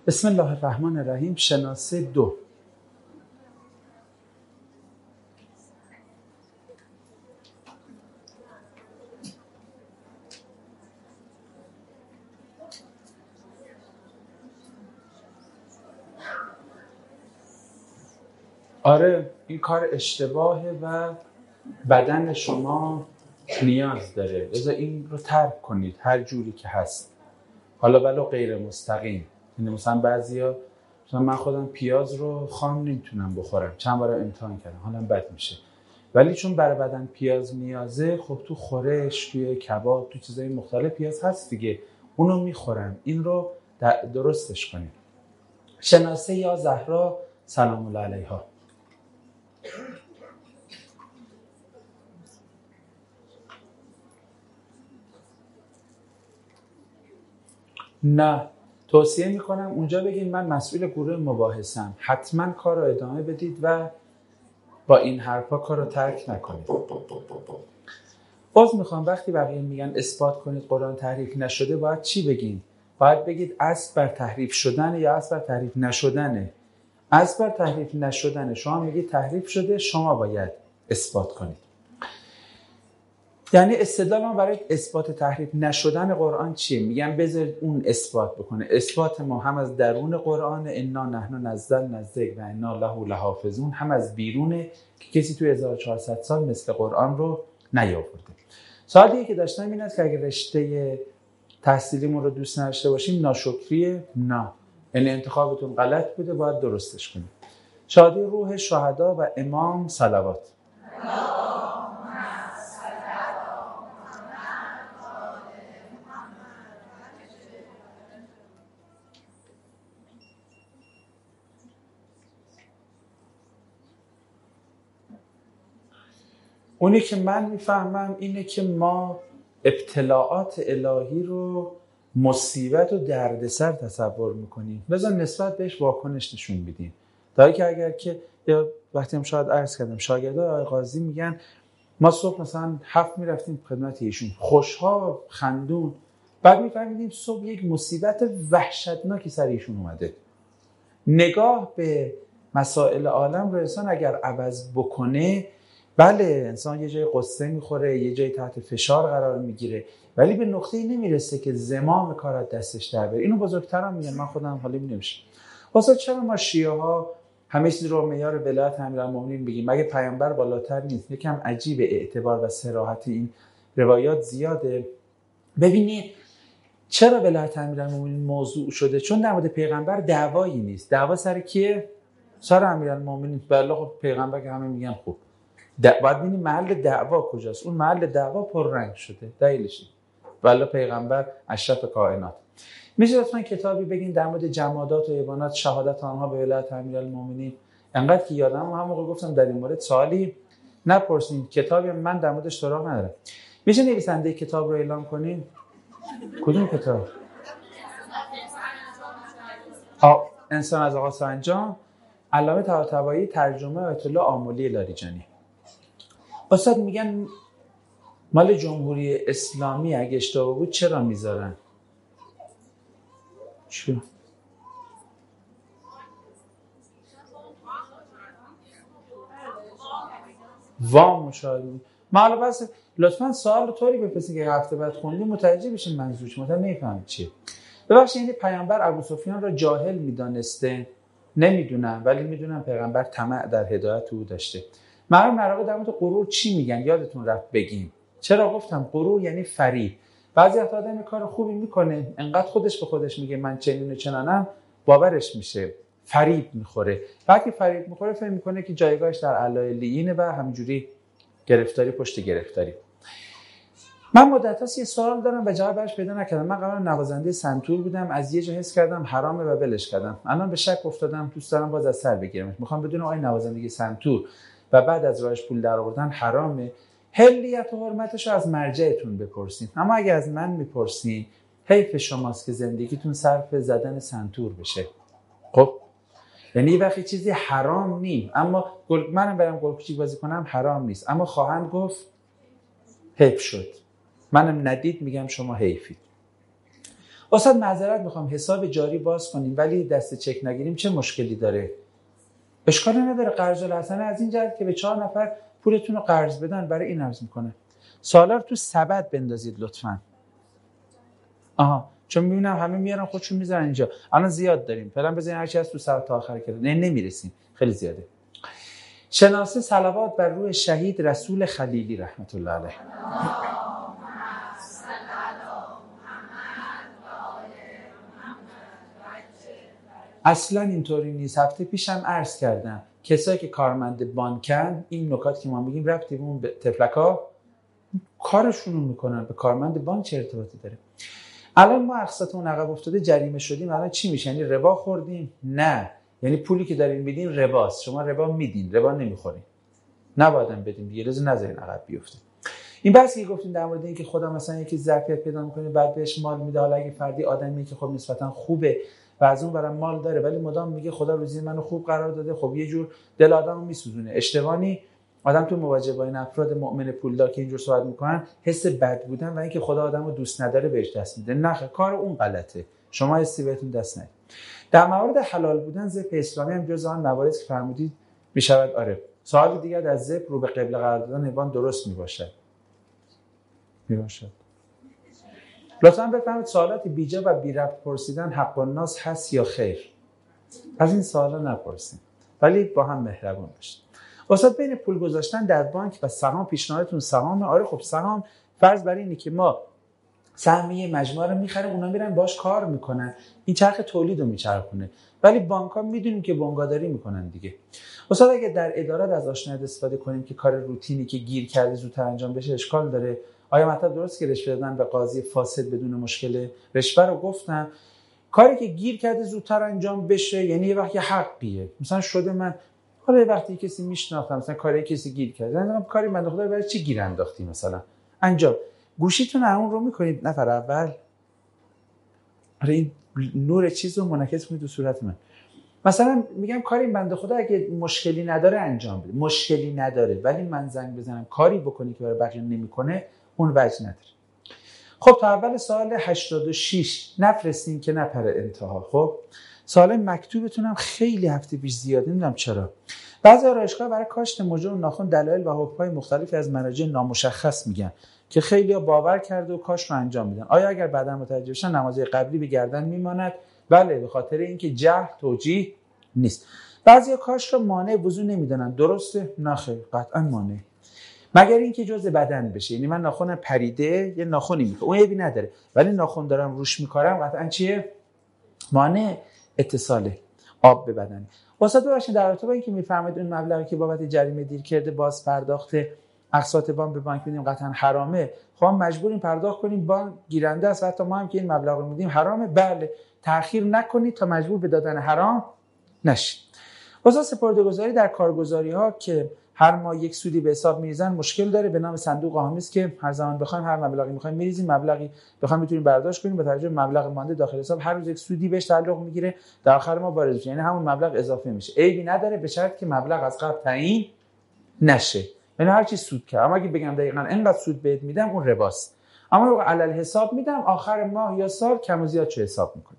بسم الله الرحمن الرحیم. شناسه 2. آره این کار اشتباهه و بدن شما نیاز داره، لذا این رو ترک کنید هر جوری که هست، حالا ولو غیر مستقیم. یعنی مثلا بعضیا، مثلا من خودم پیاز رو خام نمیتونم بخورم، چند بار امتحان کردم حالم بد میشه، ولی چون برای بدن پیاز نیازه، خب تو خورش، توی کباب، تو چیزای مختلف پیاز هست دیگه، اونو میخورم. این رو درستش کنید. شناسه یا زهرا سلام الله علیها. نه، توصیه میکنم اونجا بگید من مسئول گروه مباحثم، حتما کار رو ادامه بدید و با این حرفا کار رو ترک نکنید. باز میخوام وقتی بقیه میگن اثبات کنید قرآن تحریف نشده، باید چی بگین؟ باید بگید اصل بر تحریف شدن یا اصل بر تحریف نشدنه. اصل بر تحریف نشدنه، شما میگید تحریف شده، شما باید اثبات کنید. یعنی استدلال ما برای اثبات تحریف نشدن قرآن چیه؟ میگم بذارید اون اثبات بکنه. اثبات ما هم از درون قرآن، انا نحن نزلنا الذکر و انا له لحافظون، هم از بیرونه که کسی توی 1400 سال مثل قرآن رو نیاورده. سوال دیگه که داشتم این است که اگر رشته تحصیلیمون رو دوست نداشته باشیم ناشکریه؟ نه، یعنی انتخابتون غلط بوده، باید درستش کنیم. شادی روح شهدا و امام صلوات. اونی که من میفهمم اینه که ما ابتلاعات الهی رو مصیبت و دردسر تصور میکنیم، لذا نسبت بهش واکنش نشون میدیم. داری که اگر که یا وقتی هم شاید عرض کردم شاگردای آقای قاضی میگن ما صبح مثلا 7 میرفتیم خدمت ایشون، خوشحال خندون، بعد میفهمیدیم صبح یک مصیبت وحشتناکی سر ایشون اومده. نگاه به مسائل عالم رو انسان اگر عوض بکنه، بله انسان یه جای قصه میخوره، یه جای تحت فشار قرار میگیره، ولی به نقطه‌ای نمیرسه که زمام کار از دستش در بره. اینو بزرگترم میگن، من خودم حالیم نمیشه. واسه چرا ما شیعه ها همه چیز رو معیار ولایت امیرالمومنین بگیم؟ مگه پیامبر بالاتر نیست؟ یکم عجیب اعتبار و صراحت این روایات زیاده. ببینید چرا ولایت امیرالمومنین موضوع شده؟ چون در مورد پیغمبر دعوایی نیست. دعوا سر کیه؟ سر امیرالمومنین. بله خب پیغمبر که همه میگن خوب، باید ببینیم محل دعوا کجاست. اون محل دعوا پررنگ شده، دلیلش بله پیغمبر اشرف کائنات. میشه لطفا کتابی بگین در مورد جمادات و حیوانات شهادت آنها به ولایت امیرالمومنین؟ انقدر که یادم هم موقع گفتم در این مورد سوالی نپرسین، کتابی من در موردش سراغ ندارم. میشه نویسنده کتاب رو اعلام کنین؟ کدوم کتاب؟ انسان از آغاز تا انجام، علامه طباطبایی، ترجمه آیت الله آملی لاریجانی. استاد میگن مال جمهوری اسلامی اگه اشتباه بود چرا میذارن؟ چی؟ وام مشاهده. معلومه بس لطفاً سوال رو طوری بپرسید که هفته بعد خوندیم متوجه بشین منظور چیه، مثلا نمیفهمید چیه. ببخشید یعنی پیامبر ابو سفیان را جاهل میدانسته؟ نمیدونم، ولی میدونم پیغمبر طمع در هدایت او داشته. معلومه مراقب در مورد غرور چی میگن، یادتون رفت بگیم. چرا گفتم غرور یعنی فریب. بعضی وقت آدم کار خوبی میکنه، انقدر خودش به خودش میگه من چنین و چنانم، باورش میشه، فریب میخوره. وقتی فریب میخوره فکر میکنه که جایگاهش در علایلیینه و همینجوری گرفتاری پشت گرفتاری. من مدت‌هاست یه سوال دارم و جوابش پیدا نکردم. من قبلا نوازنده سنتور بودم، از یه جا حس کردم حرامه و ولش کردم. الان به شک افتادم، دوست دارم باز از سر بگیرم. میخوام بدونم آیا نوازندگی سنتور و بعد از راهش پول درآوردن حرامه؟ حلیت و حرمتش رو از مرجعتون بپرسین. اما اگه از من میپرسین، حیف شماست که زندگیتون صرف زدن سنتور بشه. خب یعنی وقتی چیزی حرام نیست، اما منم برم گل کوچیک بازی کنم حرام نیست، اما خواهند گفت حیف شد. منم ندید میگم شما حیفید. استاد معذرت میخوام حساب جاری باز کنیم ولی دست چک نگیریم چه مشکلی داره؟ اشکالی نداره. قرض الحسنه از این جهت که به 4 نفر پولتون رو قرض بدن، برای این عرض میکنه. سوالا رو تو سبد بندازید لطفاً. آها، چون میبینم همه میارن خودشون میذارن اینجا. الان زیاد داریم، فعلا بزنین هر چی از تو سبد تا آخر کرد. نمیرسیم، خیلی زیاده. شناسه صلوات بر روح شهید رسول خلیلی رحمت الله علیه. اصلا اینطوری نیست. هفته پیشم عرض کردم کسایی که کارمند بانکن، این نکات که ما میگیم ربطی به اون تفلکا کارشونو میکنن، به کارمند بانک چه ارتباطی داره؟ الان ما اقساطمون عقب افتاده، جریمه شدیم، الان چی میشه؟ یعنی ربا خوردیم؟ نه، یعنی پولی که دارین میدین رباست. شما ربا میدین، ربا نمیخورین. نبایدم بدین دیگه، لازم نذارین عقب بیفته. این بحثی که گفتین در مورد اینکه خدا مثلا یکی ظرفیت پیدا میکنه بعد بهش مال میده، حالا اگه فردی آدمی که خب نسبتا خوبه و از اون برام مال داره ولی مدام میگه خدا روزی منو خوب قرار داده، خب یه جور دل آدمو میسوزونه. اشتباهی آدم تو مواجهه با این افراد مؤمن پولدار که اینجور صحبت میکنن، حس بد بودن و اینکه خدا آدمو دوست نداره بهش دست میده. نه، کار اون غلطه، شما حسی بهتون دست ندید. در مورد حلال بودن ذبح اسلامی هم جز آن مواردی که فرمودید میشود. آره، سوال دیگه از ذبح رو به قبله قرار دادن حیوان درست میباشد. لطفاً بفرمایید سوالات بیجا و بی ربط پرسیدن حق الناس هست یا خیر؟ از این سوالا نپرسید ولی با هم مهربان باشید. واسه بین پول گذاشتن در بانک و سهام پیشنهادتون سهامه؟ آره خب سهام فرض بر اینه که ما سهمیه مجموعه رو میخریم، اونا میرن باش کار میکنن، این چرخ تولید رو میچرخونه. ولی بانک ها میدونیم که بنگاداری میکنن دیگه. واسه اگه در ادارات از آشنایت استفاده کنیم که کار روتینی که گیر کرده زودتر انجام بشه، اشکال داره؟ آیا مطلب درست که رشوه دادن به قاضی فاسد بدون مشکل؟ رشوه رو گفتم، کاری که گیر کرده زودتر انجام بشه، یعنی یه وقت یه حقیه. مثلا شده من حالا یه وقتی کسی میشناختم مثلا کاری کسی گیر کرده، مثلا کاری بنده خدا برای چی گیر انداختی مثلا انجام. گوشیتون اون رو میکنید نفر اول، آره این نور چیز رو منعکس کنید تو صورت من. مثلا میگم کاری بنده خدا اگه مشکلی نداره انجام بده، مشکلی نداره ولی من زنگ بزنم کاری بکنی که برای بقیه نمیکنه، اون وجه نداره. خب تا اول سوال 86 نفرستین که نپره انتها. خب سوال مکتوبتون هم خیلی هفته پیش زیاده، نمیدونم چرا. بعضی آرایشگاه برای کاشت موجه و ناخن دلایل و حکم‌های مختلفی از مراجع نامشخص میگن که خیلی‌ها باور کرده و کاشت رو انجام میدن. آیا اگر بعداً متوجه بشن نمازهای قبلی به گردن میماند؟ بله، به خاطر اینکه جهل توجیه نیست. بعضیا کاشت رو مانع وضو نمیدونن. درسته؟ نه خیر، قطعاً مانع، مگر اینکه جزء بدن بشه. یعنی من ناخن پریده یه ناخنی میکنم، اون عیبی نداره، ولی ناخن دارم روش میکارم، قطعاً چیه؟ مانع اتصال آب به بدن. واسه ببخشید در رابطه با اینکه میفرمایید اون مبلغی که بابت جریمه دیر کرده باز پرداخت اقساط وام به بانک میدیم قطعاً حرامه. خب مجبوریم پرداخت کنیم، بانک گیرنده است، حتی ما هم که این مبلغ رو میدیم حرامه. بله، تأخیر نکنید تا مجبور به دادن حرام نشید. واسه سپرده‌گذاری در کارگزاری‌ها که هر ماه یک سودی به حساب میریزن مشکل داره. به نام صندوق آهمیست که هر زمان بخوایم هر مبلغی می‌خوایم میریزیم، مبلغی بخوایم میتونیم برداشت کنیم، با توجه به مبلغ مانده داخل حساب هر روز یک سودی بهش تعلق میگیره، در آخر ما وارد میشه، یعنی همون مبلغ اضافه میشه. عیبی نداره به شرط که مبلغ از قبل تعیین نشه. یعنی هر چی سود کرد، اما اگه بگم دقیقاً اینقدر سود بهت میدم اون رباست، اما رو علل حساب میدم، آخر ماه یا سال کم و زیاد چه حساب میکنه.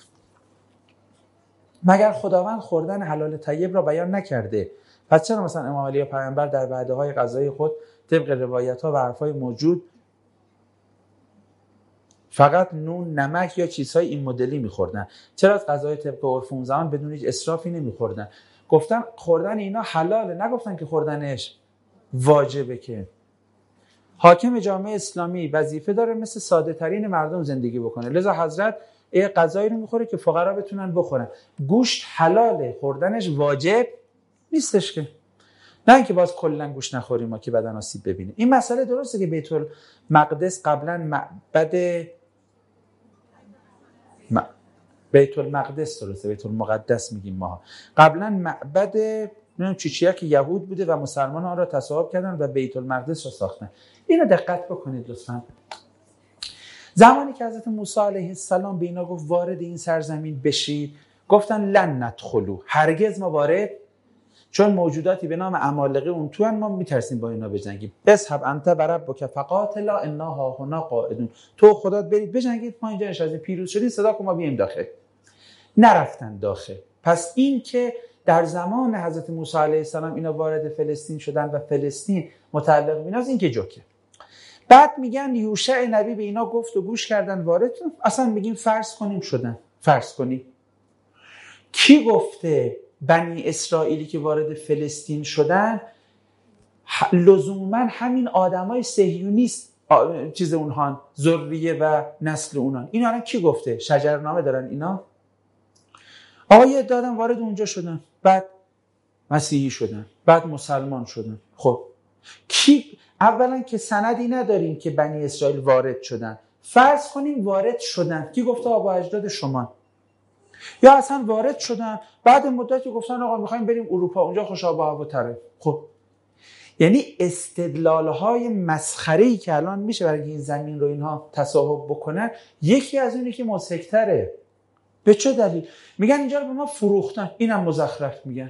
مگر خداوند خوردن حلال طیب را بیان نکرده؟ پس چرا مثلا امام علی پیامبر در وعده‌های غذایی خود طبق روایت‌ها و حرف‌های موجود فقط نون، نمک یا چیزهای این مدلی می‌خوردن؟ چرا از غذای طبق عرف اون زمان بدون هیچ اسرافی نمی‌خوردن؟ گفتن خوردن اینا حلاله، نگفتن که خوردنش واجبه. که حاکم جامعه اسلامی وظیفه داره مثل ساده‌ترین مردم زندگی بکنه، لذا حضرت غذایی رو می‌خوره که فقرا بتونن بخورن. گوشت حلاله، خوردنش واجب نیستش که. نه اینکه باز کلا گوشت نخوریم ما که بدن آسیب ببینه. این مسئله درسته که بیت المقدس قبلا بیت المقدس درسته، بیت المقدس میگیم ما، قبلا معبد نمیدونم چیچیا که یهود بوده و مسلمان‌ها آن را تصاحب کردن و بیت المقدس را ساختن. اینو دقت بکنید لطفاً. زمانی که حضرت موسی علیه السلام به اینا گفت وارد این سرزمین بشید، گفتن لن ندخلوا، هرگز ما وارد، چون موجوداتی به نام عمالقه اون تو ما میترسیم با اینا بجنگیم. اذهب انت و ربک فقاتلا انا هاهنا قاعدون. تو خودت برید بجنگید، ما اینجا نشستیم، پیروز شدید صدا کن ما بیایم داخل. نرفتن داخل. پس این که در زمان حضرت موسی علیه السلام اینا وارد فلسطین شدن و فلسطین متعلق به ایناست، این که جوکه. بعد میگن یوشع نبی به اینا گفت و گوش کردن وارد، اصلا میگیم فرض کنیم شدن. فرض کنیم کی گفته بنی اسرائیلی که وارد فلسطین شدن لزوما همین آدمای صهیونیست چیز اونها ذریه و نسل اونان؟ اینا الان کی گفته؟ شجرنامه دارن اینا؟ آیه دادن وارد اونجا شدن، بعد مسیحی شدن، بعد مسلمان شدن. خب کی؟ اولا که سندی نداریم که بنی اسرائیل وارد شدن. فرض کنیم وارد شدن، کی گفته آبا اجداد شما؟ یا اصلا وارد شدن بعد مدتی گفتن آقا میخوایم بریم اروپا، اونجا خوش آب و هواتره. خب یعنی استدلال‌های مسخره‌ای که الان میشه برای این زمین رو اینها تصاحب بکنن، یکی از اونی که مضحک‌تره. به چه دلیل؟ میگن اینجا رو به ما فروختن. اینم مزخرف میگن.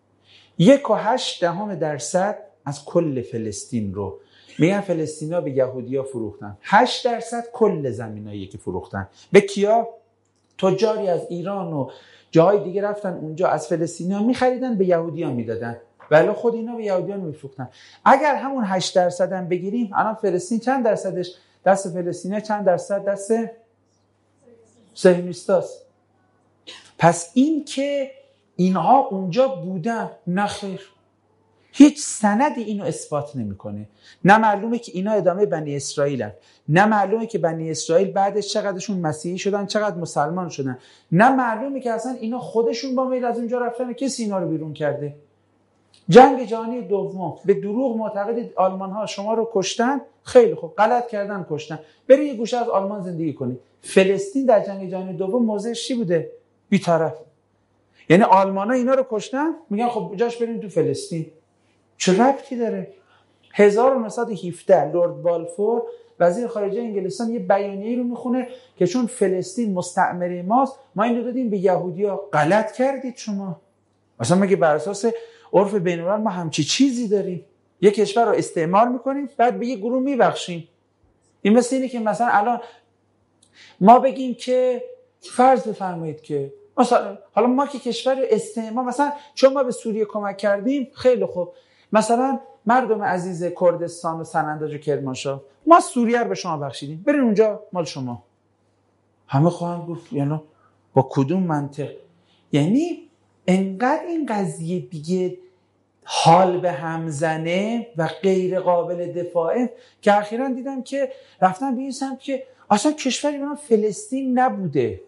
1.8% از کل فلسطین رو میگن فلسطینیا به یهودیا فروختن. 8% کل زمینایی که فروختن. به کیا؟ تجاری از ایران و جاهای دیگه رفتن اونجا از فلسطینیا میخریدن، به یهودیا میدادن، ولی خود اینا به یهودیان میفروختن. اگر همون 8% هم بگیریم، الان فلسطین چند درصدش دست فلسطینیا، چند درصد دست صهیونیستاست؟ پس این که اینها اونجا بودن، نه خیر، هیچ سندی اینو اثبات نمیکنه. نه معلومه که اینا ادامه بنی اسرائیلن، نه معلومه که بنی اسرائیل بعدش چقدرشون مسیحی شدن، چقدر مسلمان شدن، نه معلومه که اصلا اینا خودشون با میل از اونجا رفتن، کسی اینا رو بیرون کرده. جنگ جهانی دوم به دروغ معتقدید آلمان ها شما رو کشتن، خیلی خوب، غلط کردن کشتن، برید یه گوشه از آلمان زندگی کنید. فلسطین در جنگ جهانی دوم موضعش چی بوده؟ بی‌طرف. یعنی آلمان ها اینا رو کشتن، میگن خب جاش بریم تو فلسطین. چه ربطی داره؟ 1917 لورد بالفور وزیر خارجه انگلستان یه بیانیه‌ای رو میخونه که چون فلسطین مستعمره ماست، ما این رو دادیم به یهودی‌ها. غلط کردید شما. مثلا مگه بر اساس عرف بین‌الملل ما همچی چیزی داریم؟ یک کشور رو استعمار میکنیم بعد به یه گروه میبخشیم. این مثل اینه که مثلا الان ما بگیم که فرض بفرمایید که مثلا حالا ما که کشور استعمار، مثلا چون ما به سوریه کمک کردیم، خیلی خوب، مثلا مردم عزیز کردستان و سنندج و کرمانشاه، ما سوریه رو به شما بخشیدیم، برین اونجا مال شما. همه خواهند گفت یعنی با کدوم منطق؟ یعنی انقدر این قضیه دیگه حال به هم زنه و غیر قابل دفاعه که اخیراً دیدم که رفتن به این سمت که اصلا کشوری به نام فلسطین نبوده.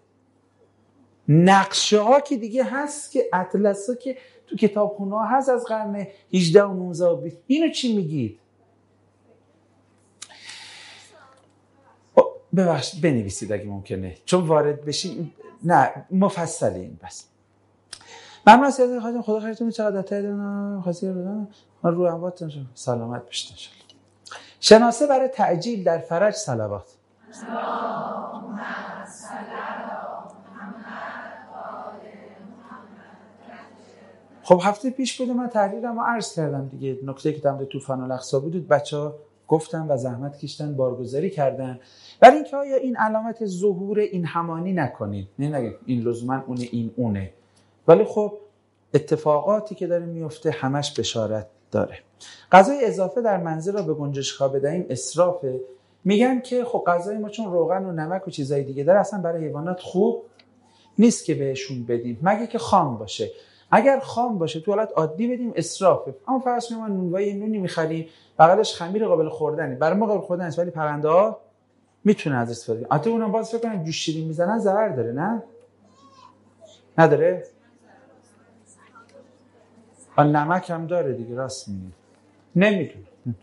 نقشه ها که دیگه هست که اطلس ها که تو کتابخونه ها هست از قرن 18 و 19. اینو چی میگید؟ ببخشید بنویسید اگه ممکنه، چون وارد بشین. نه مفصل این بس. ممنون از خواهدم. خدا خیرتون چقدر دادن خاصی رو بدن رو عبادتون سلامت بشتن. شناسه برای تعجیل در فرج صلوات. خب هفته پیش بوده من تحلیلم رو عرض کردم دیگه، نکته که در طوفان الاقصی بود بچه‌ها گفتن و زحمت کشیدن، بارگذاری کردن. برای اینکه آیا این علامت ظهور این همانی نکنید، نگید این لزوما اونه این اونه، ولی خب اتفاقاتی که داره میفته همش بشارت داره. غذای اضافه در منزل را به گنجشک‌ها بدهیم اسرافه. میگن که خب غذای ما چون روغن و نمک و چیزای دیگه داره اصلا برای حیوانات خوب نیست که بهشون بدیم، مگه که خام باشه. اگر خام باشه تو حالت عادی بدیم اسرافه. اما فرض کنیم ما نونی می‌خریم بغلش خمیر قابل خوردنه، برای ما قابل خوردن است ولی پرنده‌ها میتونه ازش استفاده کنن. البته اونم باز فکر کنم جوش شیرین میزنن ضرر داره، نه نداره؟ نمک هم داره دیگه، راست میگی. نمیدونم.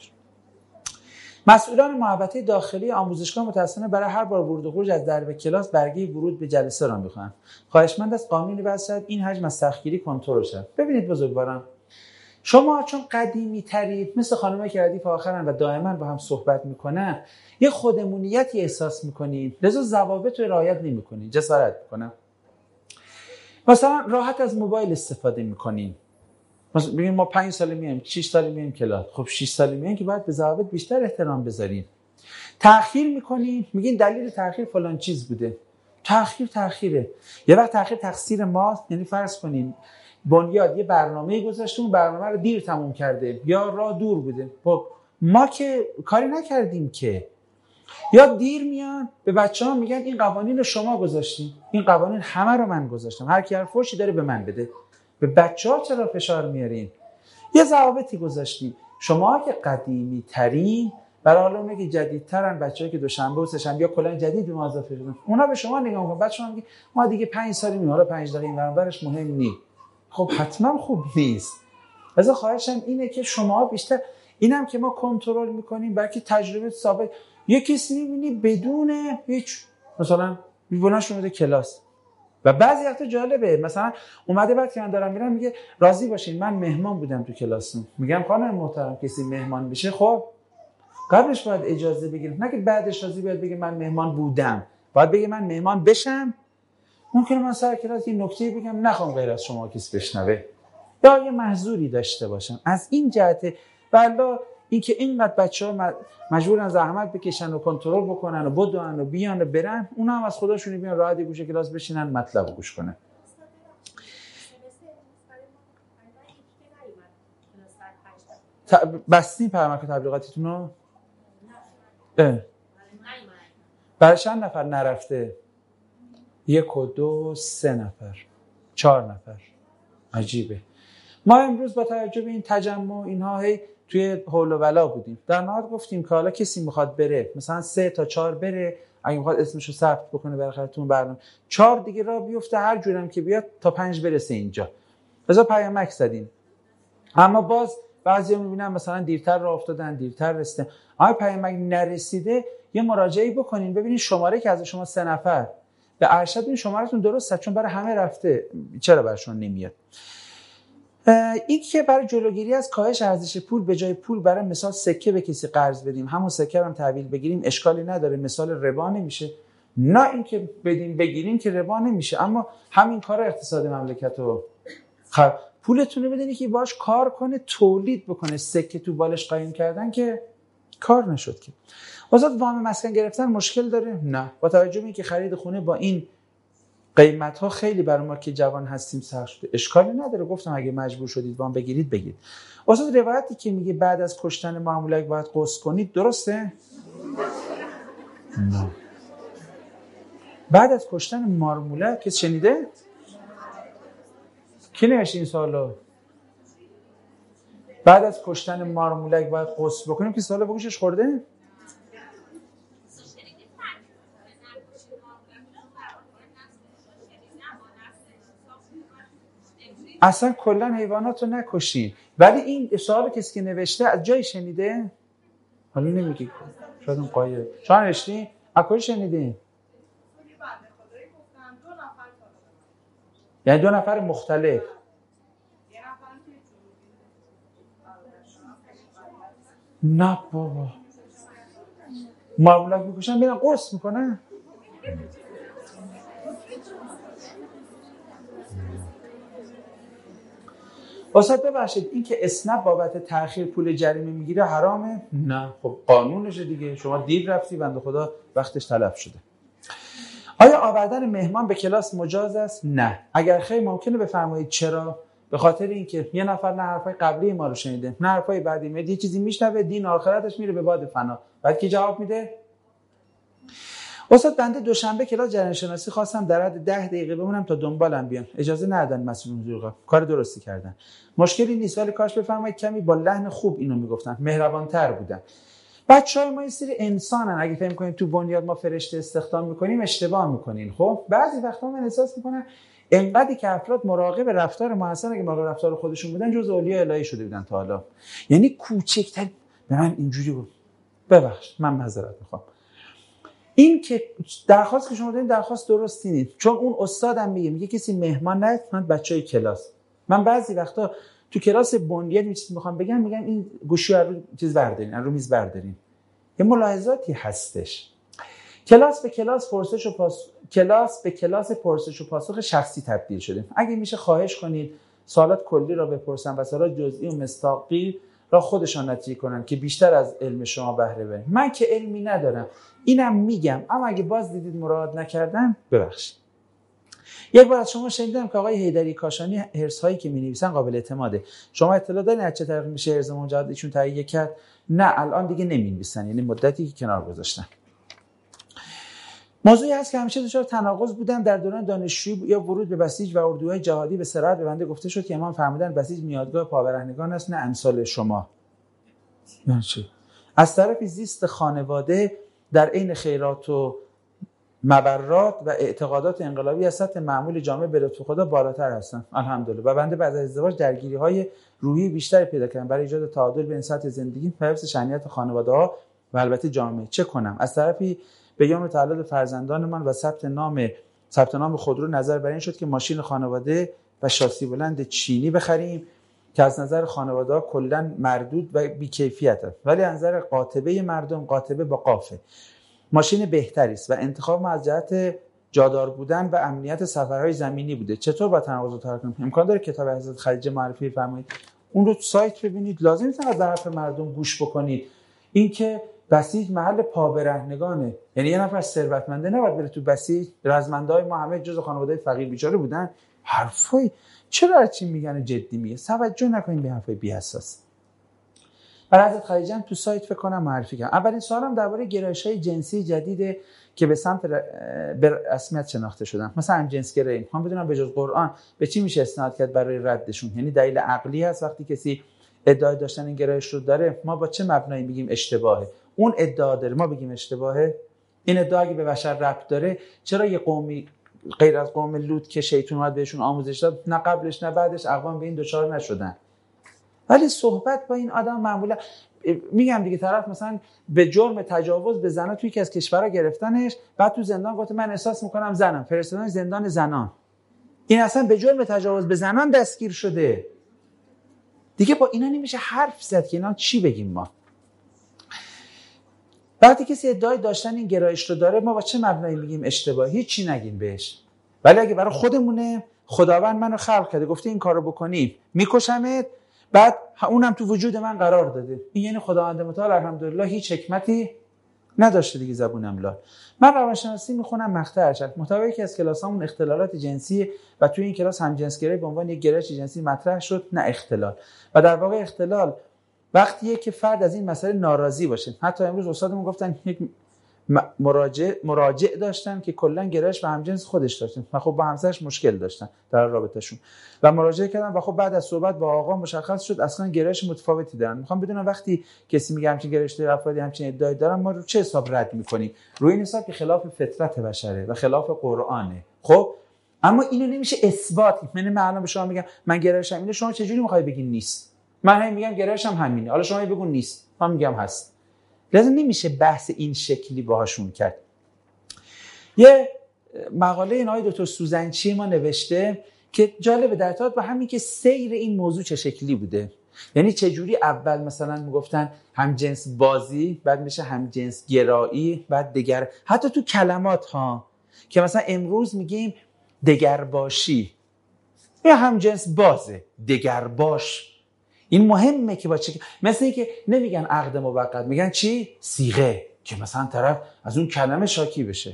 مسئولان محوطه داخلی آموزشگاه متأسفانه برای هر بار ورود و خروج از درب کلاس برگه ورود به جلسه را میخوان. خواهشمند است قانونی وضع شود این حجم از سختگیری کنترل شود. ببینید بزرگواران، شما چون قدیمی ترید، مثل خانمایی که ردیف آخرن و دائما با هم صحبت میکنن، یه خودمونیتی احساس میکنید، لذا ضوابط رو رعایت نمیکنید. جسارت میکنم مثلا راحت از موبایل استفاده میکنین، مثلا بگیم ما 5 سال میایم 6 سال میایم کلاس. خب 6 سال میایم که باید به ضوابط بیشتر احترام بذارین. تأخیر میکنین، میگین دلیل تأخیر فلان چیز بوده. تأخیره. یه وقت تأخیر تقصیر ماست، یعنی فرض کنین بنیاد یه برنامه گذاشته، اون برنامه رو دیر تموم کرده یا راه دور بوده. خب ما که کاری نکردیم که. یا دیر میان به بچه‌ها میگن این قوانین رو شما گذاشتین، این قوانین همه رو من گذاشتم، هر کی هر فوشی داره به من بده. به بچه‌ها چرا فشار میارین؟ یه ضوابطی گذاشتین. شما که قدیمی ترین، برای حالا اون که جدیدترن، بچه‌ای که دوشنبه و سه‌شنبه یا کلا جدید به ما اضافه شدن، اونا به شما نگاه می‌کنن. بچه‌ها میگن ما دیگه 5 سالی مییم، حالا 5 دقیقه این ورش مهم نیست. خب حتما خوب نیست. لذا خواهشم اینه که شما بیشتر، اینم که ما کنترل میکنیم، بلکه تجربه ثابت. یه کسی میبینی بدون هیچ مثلا بلند شده کلاس و بعضی وقتا جالبه، مثلا اومده بعد که من دارم میرم میگه راضی باشین من مهمان بودم تو کلاسون. میگم خانم محترم کسی مهمان بشه خب قبلش باید اجازه بگیریم، نه که بعدش راضی باید بگه من مهمان بودم. باید بگه من مهمان بشم. ممکنه من سر کلاس یه نکته بگم نخوام غیر از شما کسی بشنوه، یا یه محضوری داشته باشم. از این جهت والا اینکه اینقدر بچه‌ها مجبورن زحمت بکشن و کنترل بکنن و بدون و بیان و برن، اونا هم از خودشون بیان راحت گوشه کلاس بشینن مطلب گوش کنن. بستین پرمک تبلیغاتیتون رو؟ برای چند نفر نرفته؟ 1 و 2 3 نفر 4 نفر. عجیبه. ما امروز با توجه به این تجمع اینها هی توی حول و ولا بودیم. در نهایت گفتیم که حالا کسی میخواد بره مثلا 3 تا 4 بره، اگه میخواد اسمشو ثبت بکنه برخلاف برنامه 4 دیگه را بیفته، هر جورم که بیاد تا 5 برسه اینجا. بذار پیامک زدیم. اما باز بعضیا میبینن مثلا دیرتر راه افتادن، دیرتر رسیدن. اگه پیامک نرسیده یه مراجعه بکنین ببینین شماره که از شما 3 نفر به ارشد این شمارهتون درسته، چون برای همه رفته، چرا براشون نمیاد؟ این که برای جلوگیری از کاهش ارزش پول به جای پول برای مثال سکه به کسی قرض بدیم، همون سکه رو هم تحویل بگیریم، اشکالی نداره، مثال ربا نمیشه. نه اینکه بدیم بگیریم که ربا نمیشه، اما همین کار اقتصاد مملکت رو پولتون رو بدین که باش کار کنه، تولید بکنه. سکه تو بالش قایم کردن که کار نشد. که واسه وام مسکن گرفتن مشکل داره؟ نه. با توجه به اینکه خرید خونه با این قیمت ها خیلی برای ما که جوان هستیم سخت شده، اشکالی نداره. گفتم اگه مجبور شدید وام بگیرید بگیرید. واسه روایتی که میگه بعد از کشتن مارمولک باید غسل کنید، درسته؟ نه. بعد از کشتن مارمولک کسی شنیده؟ کی نوشته این سوالو؟ بعد از کشتن مارمولک باید غسل بکنیم که سوالو بگوشش خورده؟ اصلا کلا حیوانات رو نکشین. ولی این سوال کسی که نوشته از جایی شنیده؟ حالا نمیگی شاید اون قایه شما نوشتی؟ از کجا شنیدین؟ یعنی 2 نفر مختلف. نه بابا مارمولک میکشن میرن قرص میکنن؟ واسه ببخشید این که اسنپ بابت تأخیر پول جریمه میگیره حرامه؟ نه. خب قانونشه دیگه. شما دیر رفتی بنده خدا وقتش تلف شده. آیا آوردن مهمان به کلاس مجاز است؟ نه. اگر خیر ممکنه بفرمایید چرا؟ به خاطر اینکه یه نفر نه حرفای قبلی ما رو شنیده نه حرفای بعدی میاد، یه چیزی میشنوه دین آخرتش میره به باد فنا. بعد کی جواب میده؟ استاد بنده دوشنبه کلاس جریان شناسی خواستم در حد 10 دقیقه بمونم تا دنبالم بیان، اجازه ندادن مسئولین حضور. کار درستی کردن، مشکلی نیست، ولی کاش بفرمایید کمی با لحن خوب اینو میگفتن، مهربان‌تر بودن. بچه‌های ما یه سری انسانن، اگه فکر کنید تو بنیاد ما فرشته استخدام می‌کنیم اشتباه می‌کنین. خب بعضی وقتا من احساس می‌کنم انقدری که افراد مراقب رفتار ما هستن، اگه مراقب رفتار خودشون بودن جز اولیاء الهی شده بودن تا حالا. یعنی کوچکتر به من اینجوری بود، ببخشید من معذرت می‌خوام. این که درخواست که شما دادین درخواست درستی نیست، چون اون استادم میگه کسی مهمان نیاد من بچهای کلاس. من بعضی وقتا تو کلاس بنیاد چیزی میخوام بگم میگن این گوشی رو چیز بردارین، رو میز بردارین. یه ملاحظاتی هستش. کلاس به کلاس پرسش و پاسخ شخصی تبدیل شده. اگه میشه خواهش کنید سوالات کلی را بپرسن و سوالات جزئی و مستاقی را خودشان نتیجه کنن که بیشتر از علم شما بهره ببرن. من که علمی ندارم، اینم میگم، اما اگه باز دیدید مراعات نکردن ببخشید. یک بار از شما شنیدم که آقای حیدری کاشانی هرس‌هایی که می‌نویسن قابل اعتماده. شما اطلاع دارین از چه طریق میشه هرز منجمد ایشون تهیه کرد؟ نه، الان دیگه نمی‌نویسن، یعنی مدتی که کنار گذاشتن. موضوعی هست که همیشه دچار تناقض بودن در دوران دانشجویی یا ورود به بسیج و اردوهای جهادی. به صراحت به بنده گفته شد که امام فرمودن بسیج میادگاه پابرهنگان است، نه امثال شما. یعنی چی؟ از طرفی زیست خانواده در عین خیرات و مبرات و اعتقادات انقلابی از سطح معمول جامعه به لطف خدا بالاتر هستن الحمدلله، و بنده بعد از ازدواج درگیری‌های روحی بیشتری پیدا کردم برای ایجاد تعادل بین سطح زندگی و حفظ شأنیت خانواده‌ها و البته جامعه. چه کنم؟ از طرفی به یوم تولد فرزندانمان و ثبت نام خودرو نظر بر این شد که ماشین خانواده و شاسی بلند چینی بخریم که از نظر خانواده‌ها کلاً مردود و بی‌کیفیته، ولی از نظر قاطبه مردم، قاطبه با قافه، ماشین بهتری است و انتخاب ما از جهت جادار بودن و امنیت سفرهای زمینی بوده. چطور با تناقض طرح کنیم؟ امکان داره کتاب حضرت خدیجه معرفی فرمایید، اون رو تو سایت ببینید، لازم نیست از حرف مردم گوش بکنید. این که بسیج محل پابرهنگانه، یعنی یه نفر ثروتمنده نباید بره تو بسیج؟ رزمندای ما همه جزء خانواده فقیر بیچاره بودن. حرفای چرا هرچی میگن جدی میگه؟ توجه نکنید به حرفای بی اساس. برای حضرت خدیجه تو سایت فکر کنم معرفی کردم. اولین سوالم درباره گرایش‌های جنسی جدیده که به سمت به رسمیت شناخته شدن، مثلا همجنسگرایی. میخوام بدونم به جز قرآن به چی میشه استناد کرد برای ردشون؟ یعنی دلیل عقلی هست وقتی کسی ادعای داشتن این گرایش رو داره، ما با چه مبنایی میگیم اشتباهه؟ اون ادعا داره ما بگیم اشتباهه؟ این ادعا اگه به بشر ربط داره، چرا یه قومی غیر از قوم لوط که شیطان اومد بهشون آموزش داد، نه قبلش نه بعدش اقوام به این دچار نشدن؟ ولی صحبت با این آدم معمولا میگم دیگه، طرف مثلا به جرم تجاوز به زنا توی یکی از کشورها گرفتنش، بعد تو زندان گفت من احساس میکنم زنم، فرستادن زندان زنان. این اصلا به جرم تجاوز به زنان دستگیر شده. دیگه با اینا نمیشه حرف زد که اینا چی بگیم ما. وقتی کسی ادعای داشتن این گرایش رو داره، ما با چه مبنایی میگیم اشتباهی؟ هیچ نگیم بهش. ولی اگه برای خودمونه، خداوند منو خلق کرده گفته این کارو بکنی میکشمت، بعد اونم تو وجود من قرار داده، این یعنی خداوند متعال الحمدلله هیچ حکمتی نداشته دیگه زبونم لال. من روانشناسی میخونم مقطع ارشد، محتوایی که از کلاسامون اختلالات جنسی و توی این کلاس همجنسگرایی به عنوان یک گرایش جنسی مطرح شد، نه اختلال. و در واقع اختلال وقتیه که فرد از این مسئله ناراضی باشه. حتی امروز استادمون گفتن یک مراجع داشتن که کلا گرایش به همجنس خودش داشتن و خب با همسرش مشکل داشتن در رابطه‌شون و مراجعه کردن و خب بعد از صحبت با آقا مشخص شد اصلا گرایش متفاوتی دارن. میخوام بدونم وقتی کسی میگه همچین گرایش داره، افرادی همچین ادعای دارن، ما رو چه حساب رد میکنیم؟ روی این حساب که خلاف فطرت بشره و خلاف قرآنه. خب اما اینو نمیشه اثبات. من الان به شما میگم من گرایشم اینه، شما چه جوری میخوای بگین نیست؟ من هم میگم گرایشم همینه، حالا شما بگو نیست، من میگم هست. لازم نمیشه بحث این شکلی باهاشون کرد. یه مقاله این آقای دکتر سوزنچی ما نوشته که جالبه در ارتباط با همین که سیر این موضوع چه شکلی بوده. یعنی چه جوری اول مثلا میگفتن همجنس بازی، بعد میشه همجنس گرایی، بعد دگر، حتی تو کلمات ها که مثلا امروز میگیم دگرباشی، یا همجنس بازه، دگرباش. این مهمه که با چه، مثل اینکه نمیگن عقد موقت، میگن چی؟ صیغه، که مثلا طرف از اون کلمه شاکی بشه.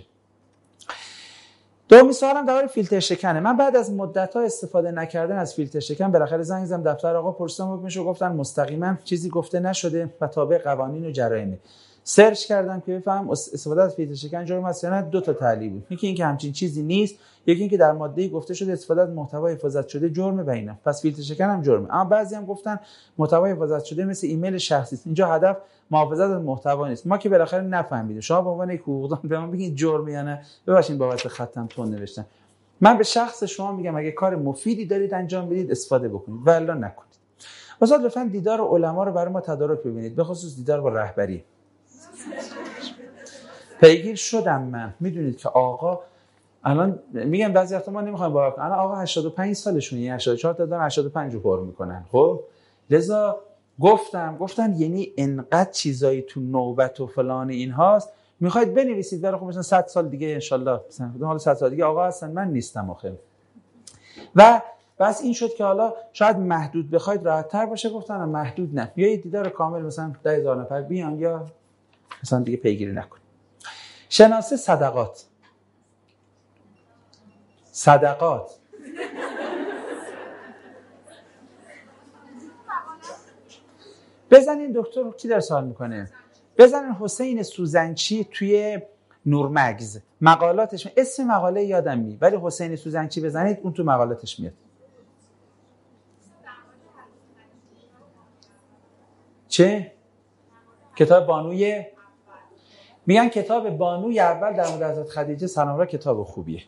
دومی سوالم درباره فیلتر شکنه. من بعد از مدت‌ها استفاده نکردن از فیلتر شکن بالاخره زنگ زدم دفتر آقا، پرسیدم حکمش رو، گفتن مستقیما چیزی گفته نشده و تابع قوانین و جرایمه. سرچ کردم که بفهمم استفاده از فیلتر شکن جرم است یا نه. دو تا تعلیل بود، یکی اینکه همچین چیزی نیست، یکی اینکه در ماده‌ای گفته شده استفاده از محتوای حفاظت شده جرمه و اینا، پس فیلتر شکن هم جرمه. اما بعضی هم گفتن محتوای حفاظت شده مثل ایمیل شخصی است، اینجا هدف محافظت از محتوا نیست. ما که بالاخره نفهمیدیم، شما به عنوان یک حقوقدان به ما بگین جرمه یا نه؟ ببخشید بابت خطم تون نوشتم. من به شخص شما میگم اگه کار مفیدی دارید انجام بدید استفاده بکنید و الا نکنید. استاد لطفاً دیدار علما رو برای ما تدارک ببینید، به خصوص دیدار با رهبری. پیگیر شدم من، میدونید که آقا الان میگم بعضی وقتا ما نمیخوایم باور کنیم، الان آقا 85 سالشونه، 84 تا دارن 85 رو پر میکنن. خب لذا گفتن یعنی انقدر چیزایی تو نوبت و فلان این هاست، میخواید بنویسید برای خب مثلا 100 سال دیگه ان شاء الله، مثلا حالا 100 سال دیگه آقا هستن، من نیستم آخه. و بس این شد که حالا شاید محدود بخواید راحت تر باشه، گفتن محدود نه، یا یه دیدار کامل مثلا 10,000 نفر بیان یا مثلا دیگه پیگیری نکن. شناسه صدقات. بزنین دکتر کی داره سوال میکنه؟ بزنین حسین سوزنچی توی نورمگز مقالاتش، اسم مقاله یادم می، ولی حسین سوزنچی بزنید اون تو مقالاتش میاد. چه؟ کتاب بانوی، میگن کتاب بانوی اول در مورد حضرت خدیجه سلام الله کتاب خوبیه.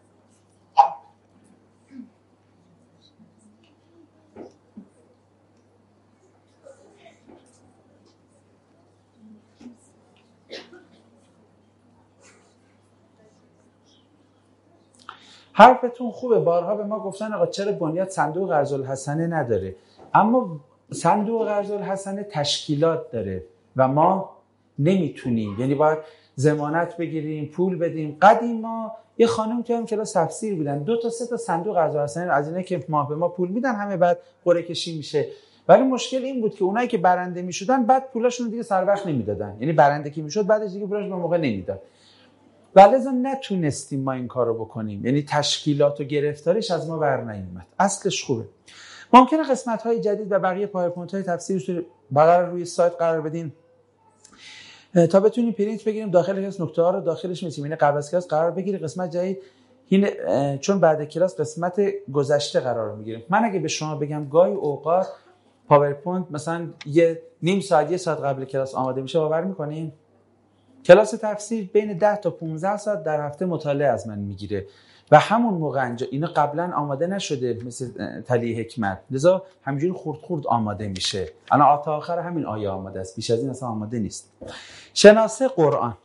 حرفتون خوبه، بارها به ما گفتن آقا چرا بنیاد صندوق قرض الحسنه نداره، اما صندوق قرض الحسنه تشکیلات داره و ما نمیتونیم، یعنی باید ضمانت بگیریم، پول بدیم. قدیما یه خانم که هم کلاس تفسیر بودن 2 تا 3 تا صندوق قرض الحسنه از اینه که ماه به ما پول میدن، همه بعد قرعه کشی میشه. ولی مشکل این بود که اونایی که برنده میشدن بعد پولاشون دیگه سر وقت نمیدادن، یعنی برنده کی میشد بعدش دیگه پولاشون به موقع نمیداد. ولذا نتونستیم ما این کارو بکنیم، یعنی تشکیلات و گرفتاریش از ما بر نیومد. اصلش خوبه. ممکنه قسمت‌های جدید و بقیه پاورپوینت‌های تفسیری بغل روی سایت قرار بدین تا بتونیم پرینت بگیریم، داخلش نکته‌ها رو داخلش می‌ذاریم، یعنی قبل از کلاس قرار بگیره قسمت جدید این، چون بعد کلاس قسمت گذشته قرار می‌گیریم. من اگه به شما بگم گاهی اوقات پاورپوینت مثلا یه نیم ساعت یه ساعت قبل کلاس آماده میشه، باور می‌کنین؟ کلاس تفسیر بین 10 تا 15 ساعت در هفته مطالعه از من میگیره و همون موقع اینا قبلا آماده نشده مثل تلی حکمت، لذا همینجوری خورد خورد آماده میشه. الان تا آخر همین آیه آماده است، بیش از این اصلا آماده نیست. شناسه قرآن.